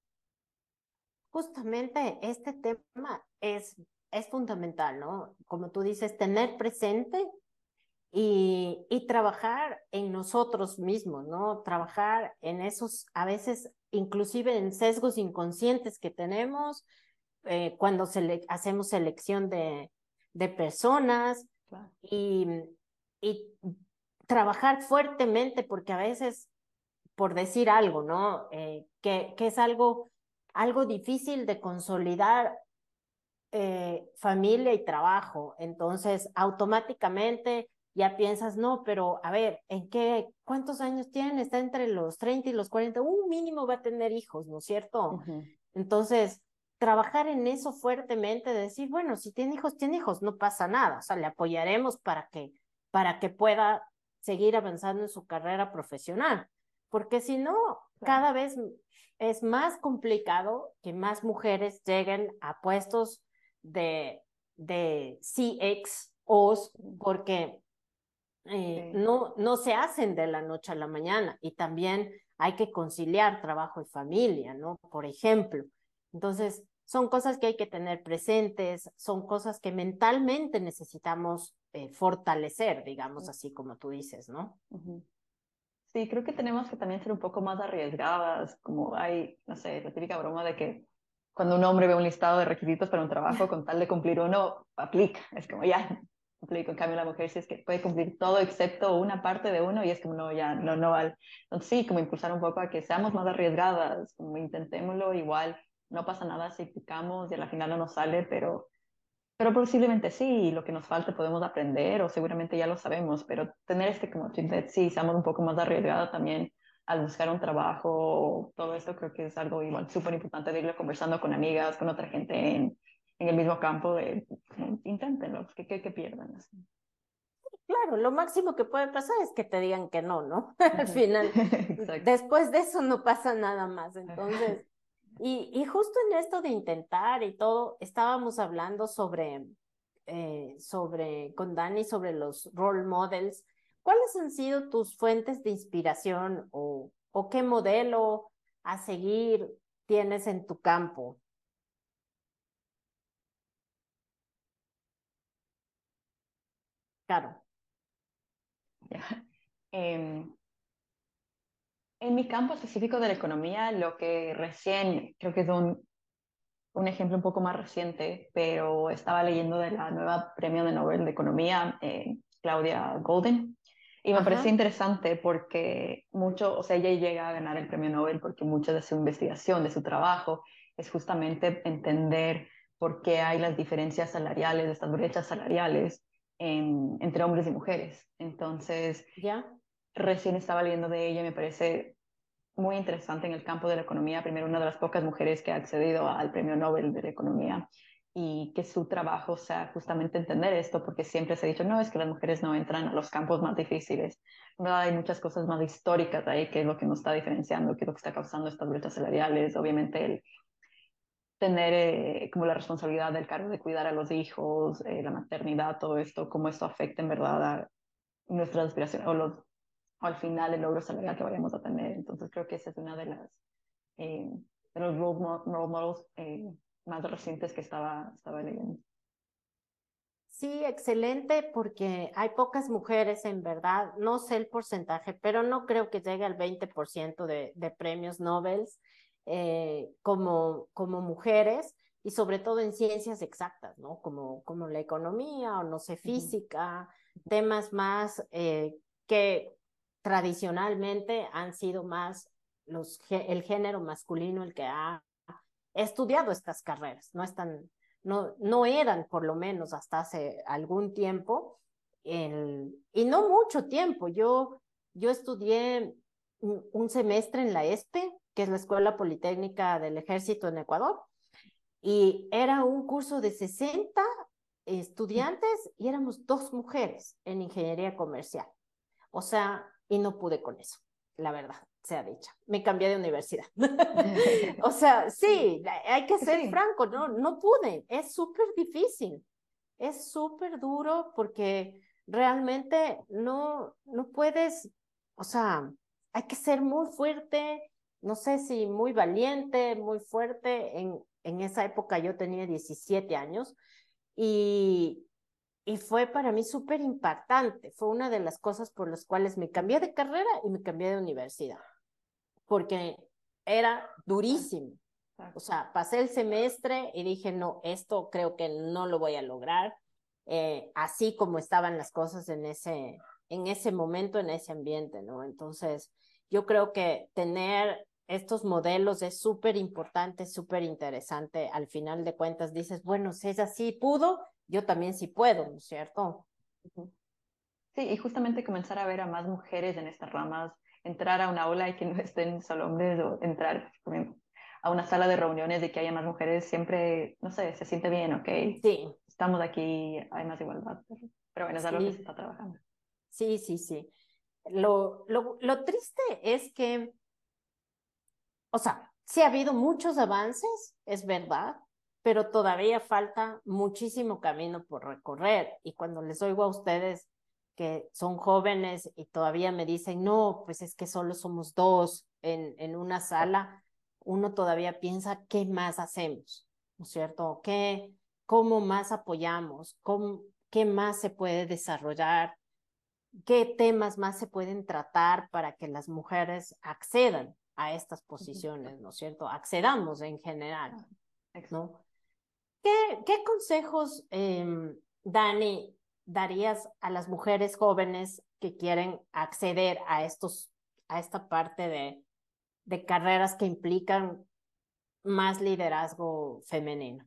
Justamente este tema es, es fundamental, ¿no? Como tú dices, tener presente y, y trabajar en nosotros mismos, ¿no? Trabajar en esos, a veces, inclusive en sesgos inconscientes que tenemos eh, cuando sele hacemos selección de, de personas Claro. y, y trabajar fuertemente, porque a veces, por decir algo, ¿no? Eh, que, que es algo, algo difícil de consolidar eh, familia y trabajo. Entonces, automáticamente ya piensas, no, pero a ver, ¿en qué, cuántos años tiene? Está entre los treinta y los cuarenta, un mínimo va a tener hijos, ¿no es cierto? Ujú. Entonces, trabajar en eso fuertemente, decir, bueno, si tiene hijos, tiene hijos, no pasa nada, o sea, le apoyaremos para que, para que pueda seguir avanzando en su carrera profesional, porque si no, Claro. cada vez es más complicado que más mujeres lleguen a puestos de, de C X Os porque eh, Sí. no, no se hacen de la noche a la mañana y también hay que conciliar trabajo y familia, ¿no? Por ejemplo. Entonces, son cosas que hay que tener presentes, son cosas que mentalmente necesitamos eh, fortalecer, digamos así como tú dices, ¿no? Ujú. Sí, creo que tenemos que también ser un poco más arriesgadas, como hay, no sé, la típica broma de que cuando un hombre ve un listado de requisitos para un trabajo, con tal de cumplir uno, aplica, es como ya, aplico. En cambio, la mujer sí es que puede cumplir todo excepto una parte de uno y es como no, ya, no, no vale. Entonces sí, como impulsar un poco a que seamos más arriesgadas, como intentémoslo, igual no pasa nada si picamos y a la final no nos sale, pero pero posiblemente sí, lo que nos falte podemos aprender o seguramente ya lo sabemos, pero tener este como chip de sí, seamos un poco más arriesgados también al buscar un trabajo, todo esto creo que es algo igual súper importante de irlo conversando con amigas, con otra gente en, en el mismo campo, de como, inténtenlo, que, que, que pierdan. Así. Claro, lo máximo que puede pasar es que te digan que no, ¿no? Al Ujú. final, Exacto. después de eso no pasa nada más. Entonces, y, y justo en esto de intentar y todo, estábamos hablando sobre, eh, sobre, con Dani, sobre los role models. ¿cuáles han sido tus fuentes de inspiración o, o qué modelo a seguir tienes en tu campo? Claro. Yeah. Eh, en mi campo específico de la economía, lo que recién, creo que es un, un ejemplo un poco más reciente, pero estaba leyendo de la nueva premio de Nobel de Economía, eh, Claudia Golden, y me parece Ajá. interesante porque mucho, o sea, ella llega a ganar el premio Nobel porque mucho de su investigación, de su trabajo, es justamente entender por qué hay las diferencias salariales, estas brechas salariales en- entre hombres y mujeres. Entonces, ¿Ya? recién estaba leyendo de ella y me parece muy interesante en el campo de la economía. Primero, una de las pocas mujeres que ha accedido al premio Nobel de la Economía y que su trabajo sea justamente entender esto, porque siempre se ha dicho, no, es que las mujeres no entran a los campos más difíciles. No, hay muchas cosas más históricas ahí, que es lo que nos está diferenciando, que es lo que está causando estas brechas salariales. Obviamente, el tener eh, como la responsabilidad del cargo de cuidar a los hijos, eh, la maternidad, todo esto, cómo esto afecta en verdad a nuestras aspiraciones o, los, o al final el logro salarial que vayamos a tener. Entonces creo que esa es una de las eh, de los role, mo- role models eh, más recientes que estaba, estaba leyendo. Sí, excelente, porque hay pocas mujeres en verdad, no sé el porcentaje, pero no creo que llegue al veinte por ciento de, de premios Nobel eh, como, como mujeres, y sobre todo en ciencias exactas, ¿no? Como, como la economía o no sé, Ujú. física, temas más eh, que tradicionalmente han sido más los, el género masculino el que ha estudiado estas carreras, no están no, no eran por lo menos hasta hace algún tiempo, el, y no mucho tiempo. Yo, yo estudié un, un semestre en la ESPE, que es la Escuela Politécnica del Ejército en Ecuador, y era un curso de sesenta estudiantes y éramos dos mujeres en ingeniería comercial. O sea, y no pude con eso, la verdad, sea dicha. Me cambié de universidad. O sea, Sí, sí, hay que ser sí, franco, no, no pude. Es súper difícil. Es súper duro porque realmente no, no puedes, o sea, hay que ser muy fuerte, no sé si muy valiente, muy fuerte. En, en esa época yo tenía diecisiete años y, y fue para mí súper impactante. Fue una de las cosas por las cuales me cambié de carrera y me cambié de universidad, porque era durísimo. O exacto. sea, pasé el semestre y dije, no, esto creo que no lo voy a lograr, eh, así como estaban las cosas en ese, en ese momento, en ese ambiente, ¿no? Entonces, yo creo que tener estos modelos es súper importante, súper interesante. Al final de cuentas dices, bueno, si ella sí pudo, yo también sí puedo, ¿no es cierto? Ujú. Sí, y justamente comenzar a ver a más mujeres en estas ramas, entrar a una aula y que no estén solo hombres, o entrar a una sala de reuniones y que haya más mujeres, siempre, no sé, se siente bien, ok, Sí, estamos aquí, hay más igualdad, pero, pero bueno, es algo que se sí, está trabajando. sí, sí, sí. Lo, lo, lo triste es que, o sea, sí ha habido muchos avances, es verdad, pero todavía falta muchísimo camino por recorrer. Y cuando les oigo a ustedes que son jóvenes y todavía me dicen, no, pues es que solo somos dos en, en una sala, uno todavía piensa, ¿qué más hacemos? ¿No es cierto? ¿Qué, cómo más apoyamos? ¿Cómo, qué más se puede desarrollar? ¿Qué temas más se pueden tratar para que las mujeres accedan a estas Ujú. posiciones? ¿No es cierto? Accedamos en general, Ah, ex- ¿no? ¿Qué, qué consejos, eh, Dani, darías a las mujeres jóvenes que quieren acceder a estos, a esta parte de, de carreras que implican más liderazgo femenino?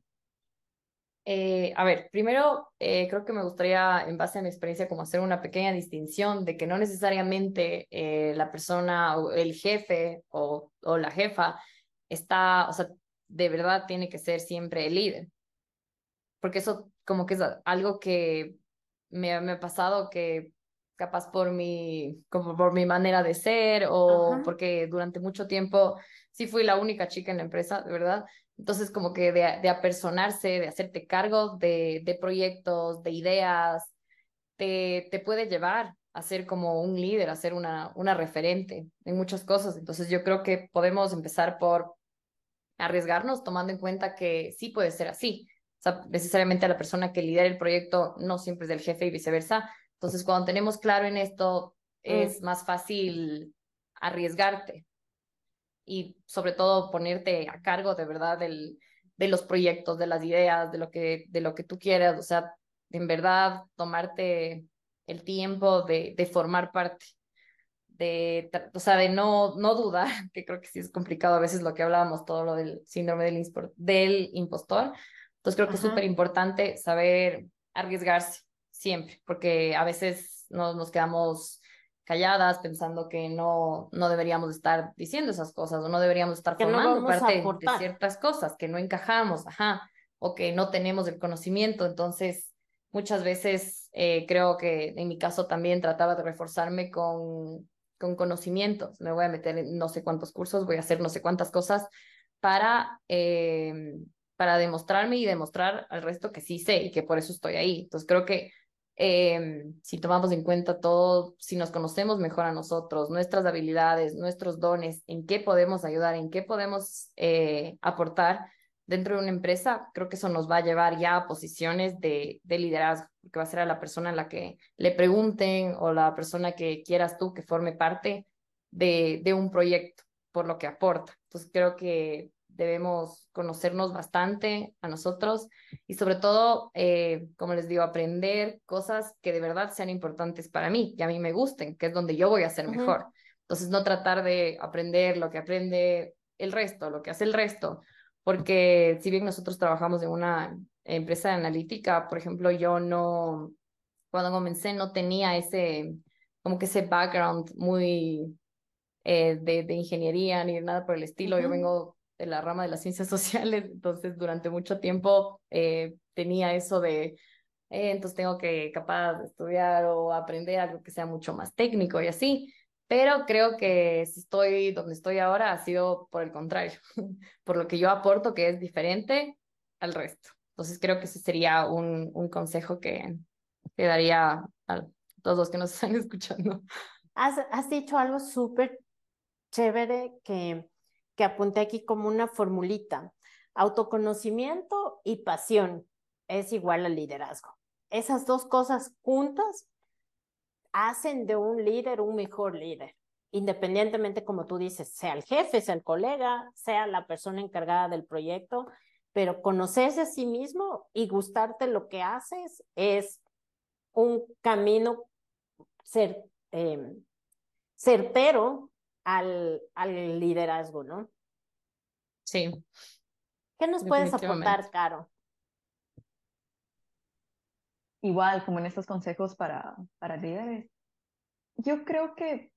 Eh, a ver, primero eh, creo que me gustaría, en base a mi experiencia, como hacer una pequeña distinción de que no necesariamente eh, la persona o el jefe o, o la jefa está, o sea, de verdad tiene que ser siempre el líder, porque eso como que es algo que me, me ha pasado que capaz por mi, como por mi manera de ser o Ajá. porque durante mucho tiempo sí fui la única chica en la empresa, de verdad. Entonces como que de, de apersonarse, de hacerte cargo de, de proyectos, de ideas, te, te puede llevar a ser como un líder, a ser una, una referente en muchas cosas. Entonces yo creo que podemos empezar por arriesgarnos tomando en cuenta que sí puede ser así. O sea, necesariamente la persona que lidera el proyecto no siempre es el jefe y viceversa. Entonces, cuando tenemos claro en esto, Mm. es más fácil arriesgarte y sobre todo ponerte a cargo de verdad del, de los proyectos, de las ideas, de lo que, de lo que tú quieras. O sea, en verdad tomarte el tiempo de, de formar parte de, o sea, de no, no dudar, que creo que sí es complicado a veces lo que hablábamos, todo lo del síndrome del, inspor- del impostor. Entonces creo que es súper Ajá. importante saber arriesgarse siempre, porque a veces nos, nos quedamos calladas pensando que no, no deberíamos estar diciendo esas cosas o no deberíamos estar Que no formando vamos a parte de aportar. ciertas cosas, que no encajamos, ajá, o que no tenemos el conocimiento. Entonces, muchas veces eh, creo que en mi caso también trataba de reforzarme con con conocimientos. Me voy a meter en no sé cuántos cursos, voy a hacer no sé cuántas cosas para, eh, para demostrarme y demostrar al resto que sí sé y que por eso estoy ahí. Entonces creo que eh, si tomamos en cuenta todo, si nos conocemos mejor a nosotros, nuestras habilidades, nuestros dones, en qué podemos ayudar, en qué podemos eh, aportar dentro de una empresa, creo que eso nos va a llevar ya a posiciones de, de liderazgo, que va a ser a la persona a la que le pregunten o la persona que quieras tú que forme parte de, de un proyecto por lo que aporta. Entonces creo que debemos conocernos bastante a nosotros y sobre todo, eh, como les digo, aprender cosas que de verdad sean importantes para mí, que a mí me gusten, que es donde yo voy a ser mejor. Ujú. Entonces no tratar de aprender lo que aprende el resto, lo que hace el resto, porque si bien nosotros trabajamos en una empresa analítica, por ejemplo, yo no, cuando comencé no tenía ese, como que ese background muy eh, de, de ingeniería ni de nada por el estilo. Yo Ujú. vengo de la rama de las ciencias sociales, entonces durante mucho tiempo eh, tenía eso de, eh, entonces tengo que capaz de estudiar o aprender algo que sea mucho más técnico y así. Pero creo que si estoy donde estoy ahora ha sido por el contrario, por lo que yo aporto que es diferente al resto. Entonces creo que ese sería un, un consejo que, que daría a todos los que nos están escuchando. Has, has dicho algo súper chévere que, que apunté aquí como una formulita. Autoconocimiento y pasión es igual al liderazgo. Esas dos cosas juntas hacen de un líder un mejor líder, independientemente, como tú dices, sea el jefe, sea el colega, sea la persona encargada del proyecto, pero conocerse a sí mismo y gustarte lo que haces es un camino cer, eh, certero al, al liderazgo, ¿no? Sí, ¿Qué nos puedes definitivamente. aportar, Caro? Igual como en estos consejos para, para líderes. Yo creo que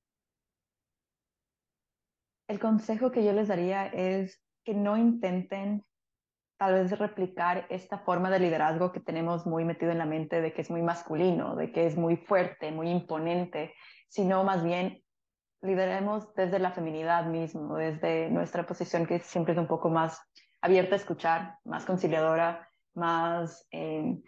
el consejo que yo les daría es que no intenten tal vez replicar esta forma de liderazgo que tenemos muy metido en la mente de que es muy masculino, de que es muy fuerte, muy imponente, sino más bien lideremos desde la feminidad mismo, desde nuestra posición que siempre es un poco más abierta a escuchar, más conciliadora, más, eh,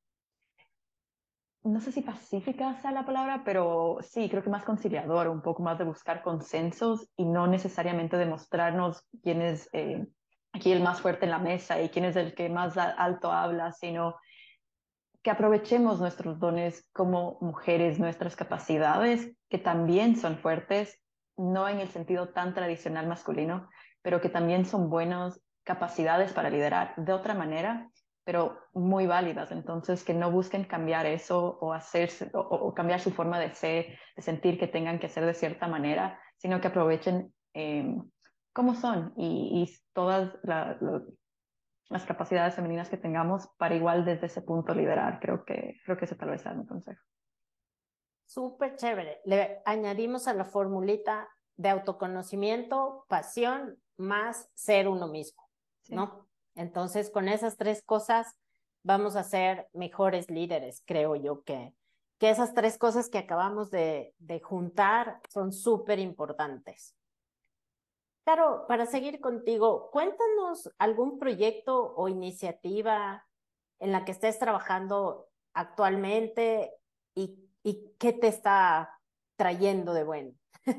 no sé si pacífica sea la palabra, pero sí, creo que más conciliadora, un poco más de buscar consensos y no necesariamente demostrarnos quién es eh, aquí el más fuerte en la mesa y quién es el que más alto habla, sino que aprovechemos nuestros dones como mujeres, nuestras capacidades, que también son fuertes, no en el sentido tan tradicional masculino, pero que también son buenas capacidades para liderar de otra manera, pero muy válidas. Entonces, que no busquen cambiar eso o, hacerse, o, o cambiar su forma de ser, de sentir que tengan que ser de cierta manera, sino que aprovechen eh, cómo son y, y todas la, la, las capacidades femeninas que tengamos para igual desde ese punto liderar. Creo que, creo que ese tal vez sea mi consejo. Súper chévere. Le añadimos a la formulita de autoconocimiento, pasión, más ser uno mismo, Sí. ¿no? Entonces, con esas tres cosas vamos a ser mejores líderes, creo yo que, que esas tres cosas que acabamos de, de juntar son súper importantes. Claro, para seguir contigo, cuéntanos algún proyecto o iniciativa en la que estés trabajando actualmente y, ¿Y qué te está trayendo de bueno?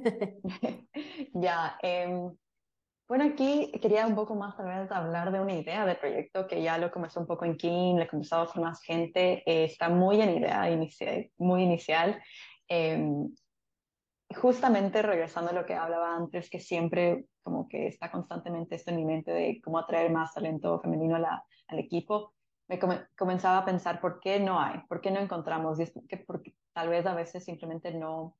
Ya, eh, bueno, aquí quería un poco más tal vez hablar de una idea de proyecto que ya lo comenzó un poco en King, le he conversado con más gente, eh, está muy en idea, inicia- muy inicial. Eh, Justamente regresando a lo que hablaba antes, que siempre como que está constantemente esto en mi mente de cómo atraer más talento femenino a la- al equipo, me come- comenzaba a pensar por qué no hay, por qué no encontramos, y es que porque tal vez a veces simplemente no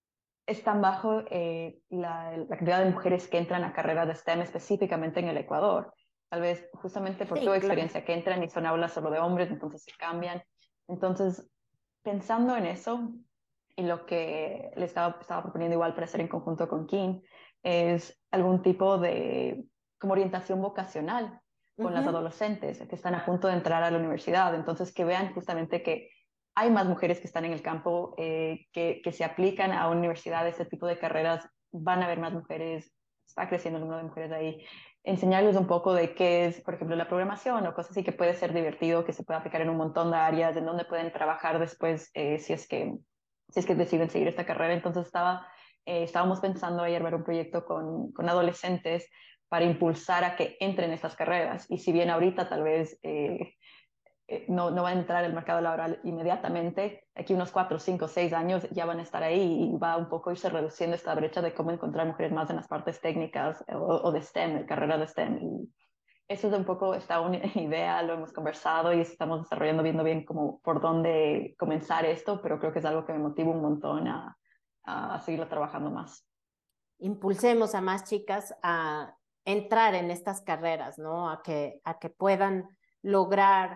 es tan bajo eh, la, la cantidad de mujeres que entran a carreras de STEM específicamente en el Ecuador. Tal vez justamente por tu Sí, claro. experiencia que entran y son aulas solo de hombres, entonces se cambian. Entonces, pensando en eso y lo que le estaba, estaba proponiendo igual para hacer en conjunto con Kim, es algún tipo de como orientación vocacional con las Ujú. adolescentes que están a punto de entrar a la universidad. Entonces, que vean justamente que hay más mujeres que están en el campo, eh, que, que se aplican a universidad, este tipo de carreras, van a haber más mujeres, está creciendo el número de mujeres ahí. Enseñarles un poco de qué es, por ejemplo, la programación o cosas así que puede ser divertido, que se puede aplicar en un montón de áreas, en donde pueden trabajar después eh, si es que, si es que deciden seguir esta carrera. Entonces estaba, eh, estábamos pensando ayer ver un proyecto con, con adolescentes para impulsar a que entren en estas carreras. Y si bien ahorita tal vez eh, eh, no, no va a entrar el mercado laboral inmediatamente, aquí unos cuatro, cinco, seis años ya van a estar ahí y va un poco a irse reduciendo esta brecha de cómo encontrar mujeres más en las partes técnicas o, o de STEM, de carreras de STEM. Y eso es un poco esta una idea, lo hemos conversado y estamos desarrollando, viendo bien cómo, por dónde comenzar esto, pero creo que es algo que me motiva un montón a, a seguirlo trabajando más. Impulsemos a más chicas a entrar en estas carreras, ¿no? A que, a que puedan lograr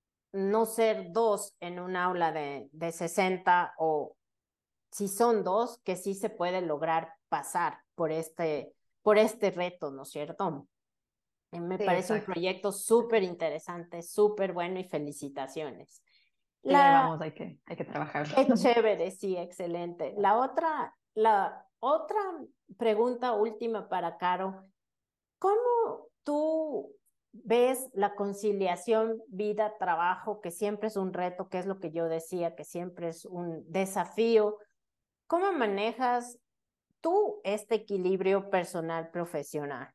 no ser dos en un aula de, de sesenta o si son dos, que sí se puede lograr pasar por este, por este reto, ¿no es cierto? Eh, Me Sí, parece un exacto. proyecto súper interesante, súper bueno y felicitaciones. Sí, ahí La, vamos, hay que, hay que trabajarlo. Qué chévere, sí, excelente. La otra, la otra pregunta última para Caro, ¿cómo tú ves la conciliación vida-trabajo, que siempre es un reto, que es lo que yo decía, que siempre es un desafío? ¿Cómo manejas tú este equilibrio personal-profesional?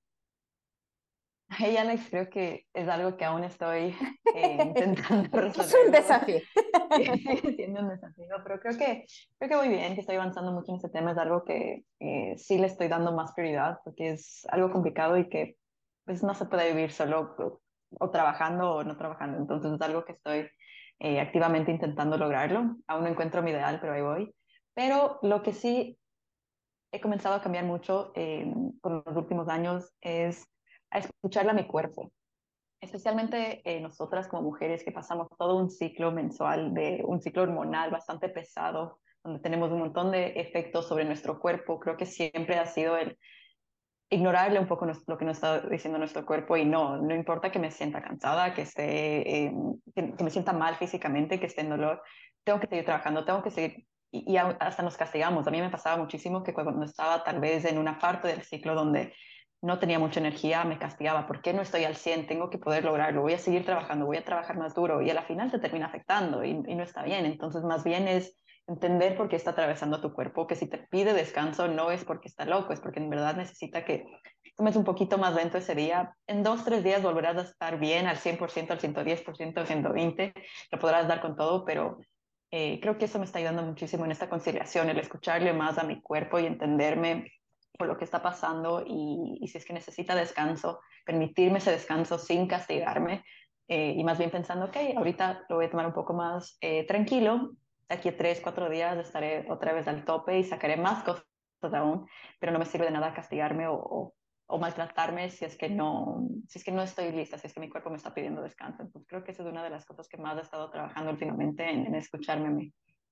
Ahí, Alex, creo que es algo que aún estoy eh, intentando Es un resolverlo. desafío. Sigue siendo un desafío, pero creo que, creo que voy bien, que estoy avanzando mucho en este tema. Es algo que eh, sí le estoy dando más prioridad porque es algo complicado y que pues, no se puede vivir solo o, o trabajando o no trabajando. Entonces es algo que estoy eh, activamente intentando lograrlo. Aún no encuentro mi ideal, pero ahí voy. Pero lo que sí he comenzado a cambiar mucho eh, con los últimos años es a escucharle a mi cuerpo, especialmente eh, nosotras como mujeres que pasamos todo un ciclo mensual, de un ciclo hormonal bastante pesado, donde tenemos un montón de efectos sobre nuestro cuerpo. Creo que siempre ha sido el ignorarle un poco nos- lo que nos está diciendo nuestro cuerpo y no, no importa que me sienta cansada, que esté, eh, que, que me sienta mal físicamente, que esté en dolor, tengo que seguir trabajando, tengo que seguir, y, y a- hasta nos castigamos. A mí me pasaba muchísimo que cuando estaba tal vez en una parte del ciclo donde no tenía mucha energía, me castigaba. ¿Por qué no estoy al cien? Tengo que poder lograrlo, voy a seguir trabajando, voy a trabajar más duro y a la final te termina afectando y, y no está bien. Entonces, más bien es entender por qué está atravesando tu cuerpo, que si te pide descanso no es porque está loco, es porque en verdad necesita que tomes un poquito más lento ese día. En dos, tres días volverás a estar bien al cien por ciento, al ciento diez por ciento, al ciento veinte por ciento, lo podrás dar con todo, pero eh, creo que eso me está ayudando muchísimo en esta conciliación, el escucharle más a mi cuerpo y entenderme por lo que está pasando y, y si es que necesita descanso, permitirme ese descanso sin castigarme. Eh, y más bien pensando, ok, ahorita lo voy a tomar un poco más eh, tranquilo, de aquí a tres, cuatro días estaré otra vez al tope y sacaré más cosas aún, pero no me sirve de nada castigarme o, o, o maltratarme si es que no, si es que no estoy lista, si es que mi cuerpo me está pidiendo descanso. Entonces creo que esa es una de las cosas que más he estado trabajando últimamente en, en escucharme a mí.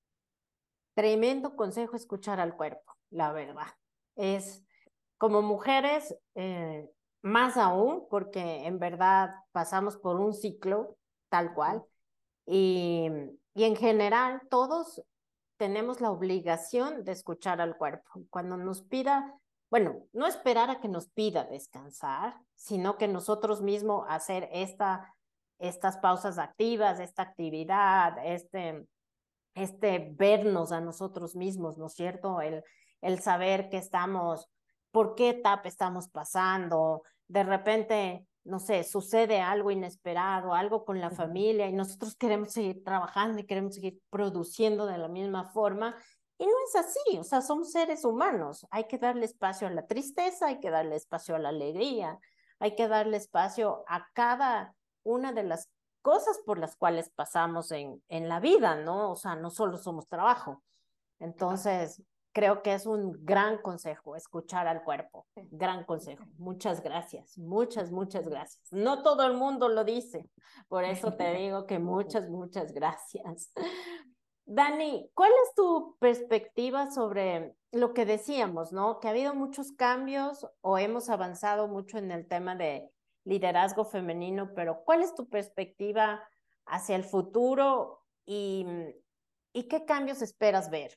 Tremendo consejo escuchar al cuerpo, la verdad. Es como mujeres, eh, más aún, porque en verdad pasamos por un ciclo tal cual y, y en general todos tenemos la obligación de escuchar al cuerpo. Cuando nos pida, bueno, no esperar a que nos pida descansar, sino que nosotros mismos hacer esta, estas pausas activas, esta actividad, este este vernos a nosotros mismos, ¿no es cierto? El, el saber que estamos, por qué etapa estamos pasando, de repente, no sé, sucede algo inesperado, algo con la familia y nosotros queremos seguir trabajando y queremos seguir produciendo de la misma forma. Y no es así, o sea, somos seres humanos. Hay que darle espacio a la tristeza, hay que darle espacio a la alegría, hay que darle espacio a cada una de las cosas por las cuales pasamos en, en la vida, ¿no? O sea, no solo somos trabajo. Entonces, creo que es un gran consejo escuchar al cuerpo. Gran consejo. Muchas gracias. Muchas, muchas gracias. No todo el mundo lo dice. Por eso te digo que muchas, muchas gracias. Dani, ¿cuál es tu perspectiva sobre lo que decíamos, ¿no? Que ha habido muchos cambios o hemos avanzado mucho en el tema de liderazgo femenino, pero ¿cuál es tu perspectiva hacia el futuro y, y qué cambios esperas ver?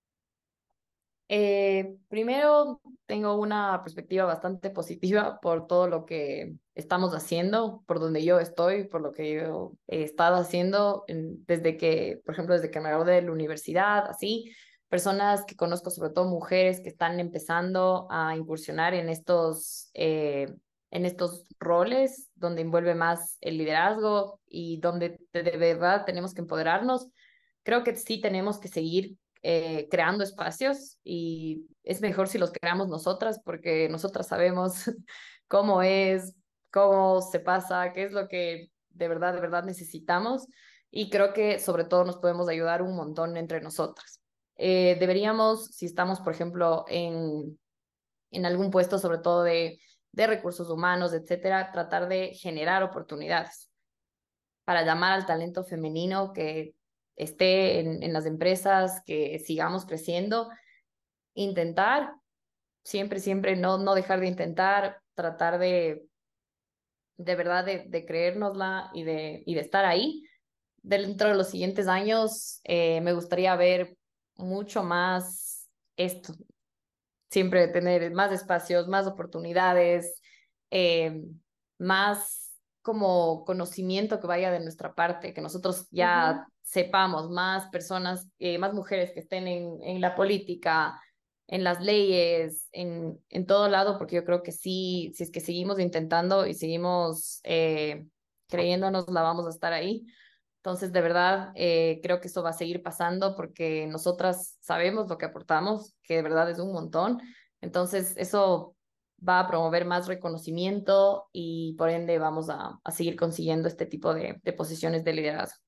Eh, primero, tengo una perspectiva bastante positiva por todo lo que estamos haciendo, por donde yo estoy, por lo que yo he estado haciendo en- desde que, por ejemplo, desde que me gradué de la universidad, así, personas que conozco, sobre todo mujeres que están empezando a incursionar en estos, eh, en estos roles donde envuelve más el liderazgo y donde de de verdad tenemos que empoderarnos. Creo que sí tenemos que seguir eh, creando espacios y es mejor si los creamos nosotras porque nosotras sabemos cómo es, cómo se pasa, qué es lo que de verdad, de verdad necesitamos y creo que sobre todo nos podemos ayudar un montón entre nosotras. Eh, deberíamos, si estamos, por ejemplo, en, en algún puesto, sobre todo de, de recursos humanos, etcétera, tratar de generar oportunidades para llamar al talento femenino que esté en, en las empresas, que sigamos creciendo, intentar, siempre, siempre no, no dejar de intentar, tratar de, de verdad, de, de creérnosla y de, y de estar ahí. Dentro de los siguientes años, eh, me gustaría ver mucho más esto, siempre tener más espacios, más oportunidades, eh, más como conocimiento que vaya de nuestra parte, que nosotros Ujú. ya sepamos, más personas, eh, más mujeres que estén en, en la política, en las leyes, en, en todo lado, porque yo creo que sí, si es que seguimos intentando y seguimos eh, creyéndonos, la vamos a estar ahí. Entonces, de verdad, eh, creo que eso va a seguir pasando porque nosotras sabemos lo que aportamos, que de verdad es un montón. Entonces, eso va a promover más reconocimiento y por ende vamos a, a seguir consiguiendo este tipo de, de posiciones de liderazgo.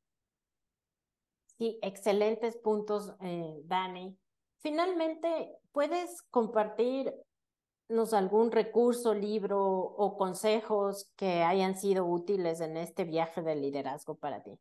Sí, excelentes puntos, eh, Dani. Finalmente, ¿puedes compartirnos algún recurso, libro o consejos que hayan sido útiles en este viaje de liderazgo para ti?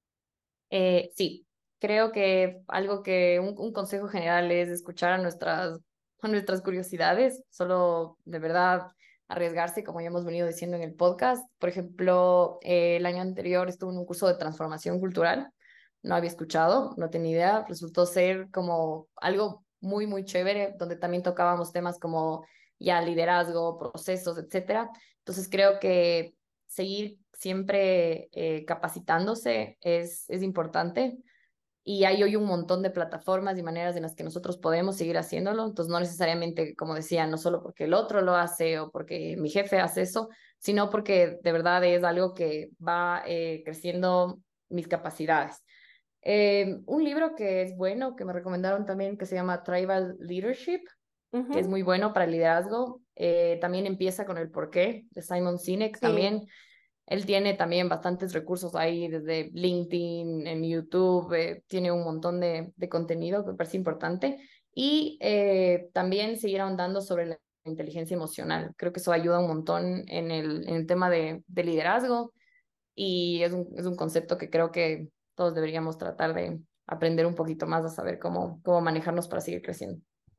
Eh, sí, creo que algo que un, un consejo general es escuchar a nuestras, a nuestras curiosidades, solo de verdad arriesgarse, como ya hemos venido diciendo en el podcast. Por ejemplo, eh, el año anterior estuve en un curso de transformación cultural, no había escuchado, no tenía idea, resultó ser como algo muy, muy chévere, donde también tocábamos temas como ya liderazgo, procesos, etcétera. Entonces creo que seguir siempre eh, capacitándose es, es importante y hay hoy un montón de plataformas y maneras en las que nosotros podemos seguir haciéndolo, entonces no necesariamente, como decía, no solo porque el otro lo hace o porque mi jefe hace eso, sino porque de verdad es algo que va eh, creciendo mis capacidades. Eh, un libro que es bueno, que me recomendaron también, que se llama Tribal Leadership, que es Ujú. muy bueno para el liderazgo. Eh, también empieza con el porqué de Simon Sinek. Sí, También él tiene también bastantes recursos ahí desde LinkedIn, en YouTube, eh, tiene un montón de, de contenido que me parece importante. Y eh, también seguir ahondando sobre la inteligencia emocional. Creo que eso ayuda un montón en el, en el tema de, de liderazgo y es un, es un concepto que creo que todos deberíamos tratar de aprender un poquito más a saber cómo, cómo manejarnos para seguir creciendo.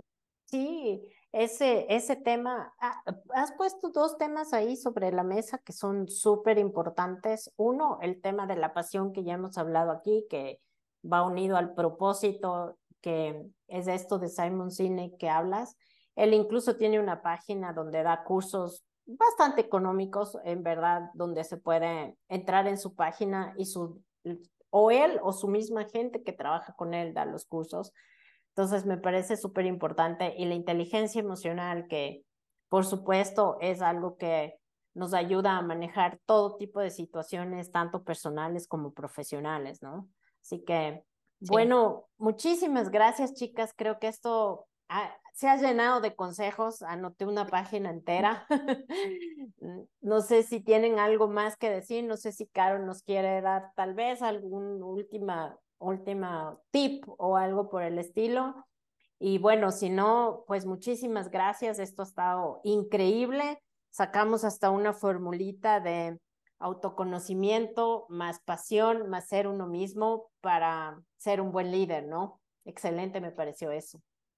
sí, ese, ese tema, ah, has puesto dos temas ahí sobre la mesa que son súper importantes. Uno, el tema de la pasión que ya hemos hablado aquí, que va unido al propósito, que es esto de Simon Sinek que hablas. Él incluso tiene una página donde da cursos bastante económicos, en verdad, donde se puede entrar en su página y su o él o su misma gente que trabaja con él da los cursos. Entonces me parece súper importante, y la inteligencia emocional, que por supuesto es algo que nos ayuda a manejar todo tipo de situaciones, tanto personales como profesionales, ¿no? Así que, sí. Bueno, muchísimas gracias, chicas. Creo que esto ah, se ha llenado de consejos. Anoté una página entera. No sé si tienen algo más que decir. No sé si Caro nos quiere dar tal vez algún última, última tip o algo por el estilo. Y bueno, si no, pues muchísimas gracias. Esto ha estado increíble. Sacamos hasta una formulita de autoconocimiento, más pasión, más ser uno mismo para ser un buen líder, ¿no? Excelente, me pareció eso.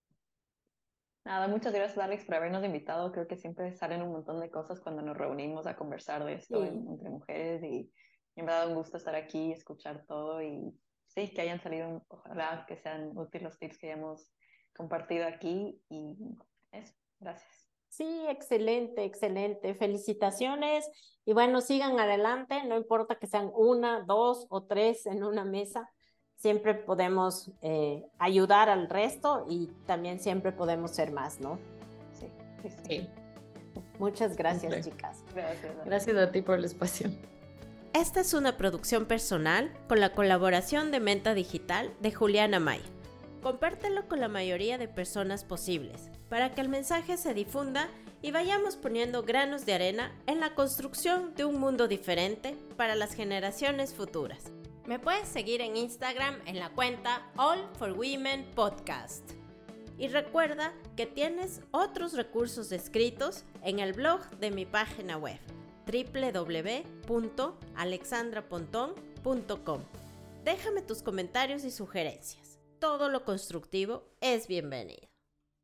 Nada, muchas gracias, Alex, por habernos invitado. Creo que siempre salen un montón de cosas cuando nos reunimos a conversar de esto Sí. en, entre mujeres, y, y me ha dado un gusto estar aquí, escuchar todo, y sí, que hayan salido, ojalá que sean útiles los tips que hayamos compartido aquí, y eso, gracias. Sí, excelente, excelente. Felicitaciones. Y bueno, sigan adelante, no importa que sean una, dos o tres en una mesa. Siempre podemos eh, ayudar al resto, y también siempre podemos ser más, ¿no? Sí, sí, sí. Sí. Muchas gracias, Siempre. chicas. Gracias. Gracias a ti por el espacio. Esta es una producción personal con la colaboración de Menta Digital de Juliana Maya. Compártelo con la mayoría de personas posibles para que el mensaje se difunda y vayamos poniendo granos de arena en la construcción de un mundo diferente para las generaciones futuras. Me puedes seguir en Instagram en la cuenta All for Women Podcast. Y recuerda que tienes otros recursos escritos en el blog de mi página web doble u doble u doble u punto alexandra pontón punto com. Déjame tus comentarios y sugerencias. Todo lo constructivo es bienvenido.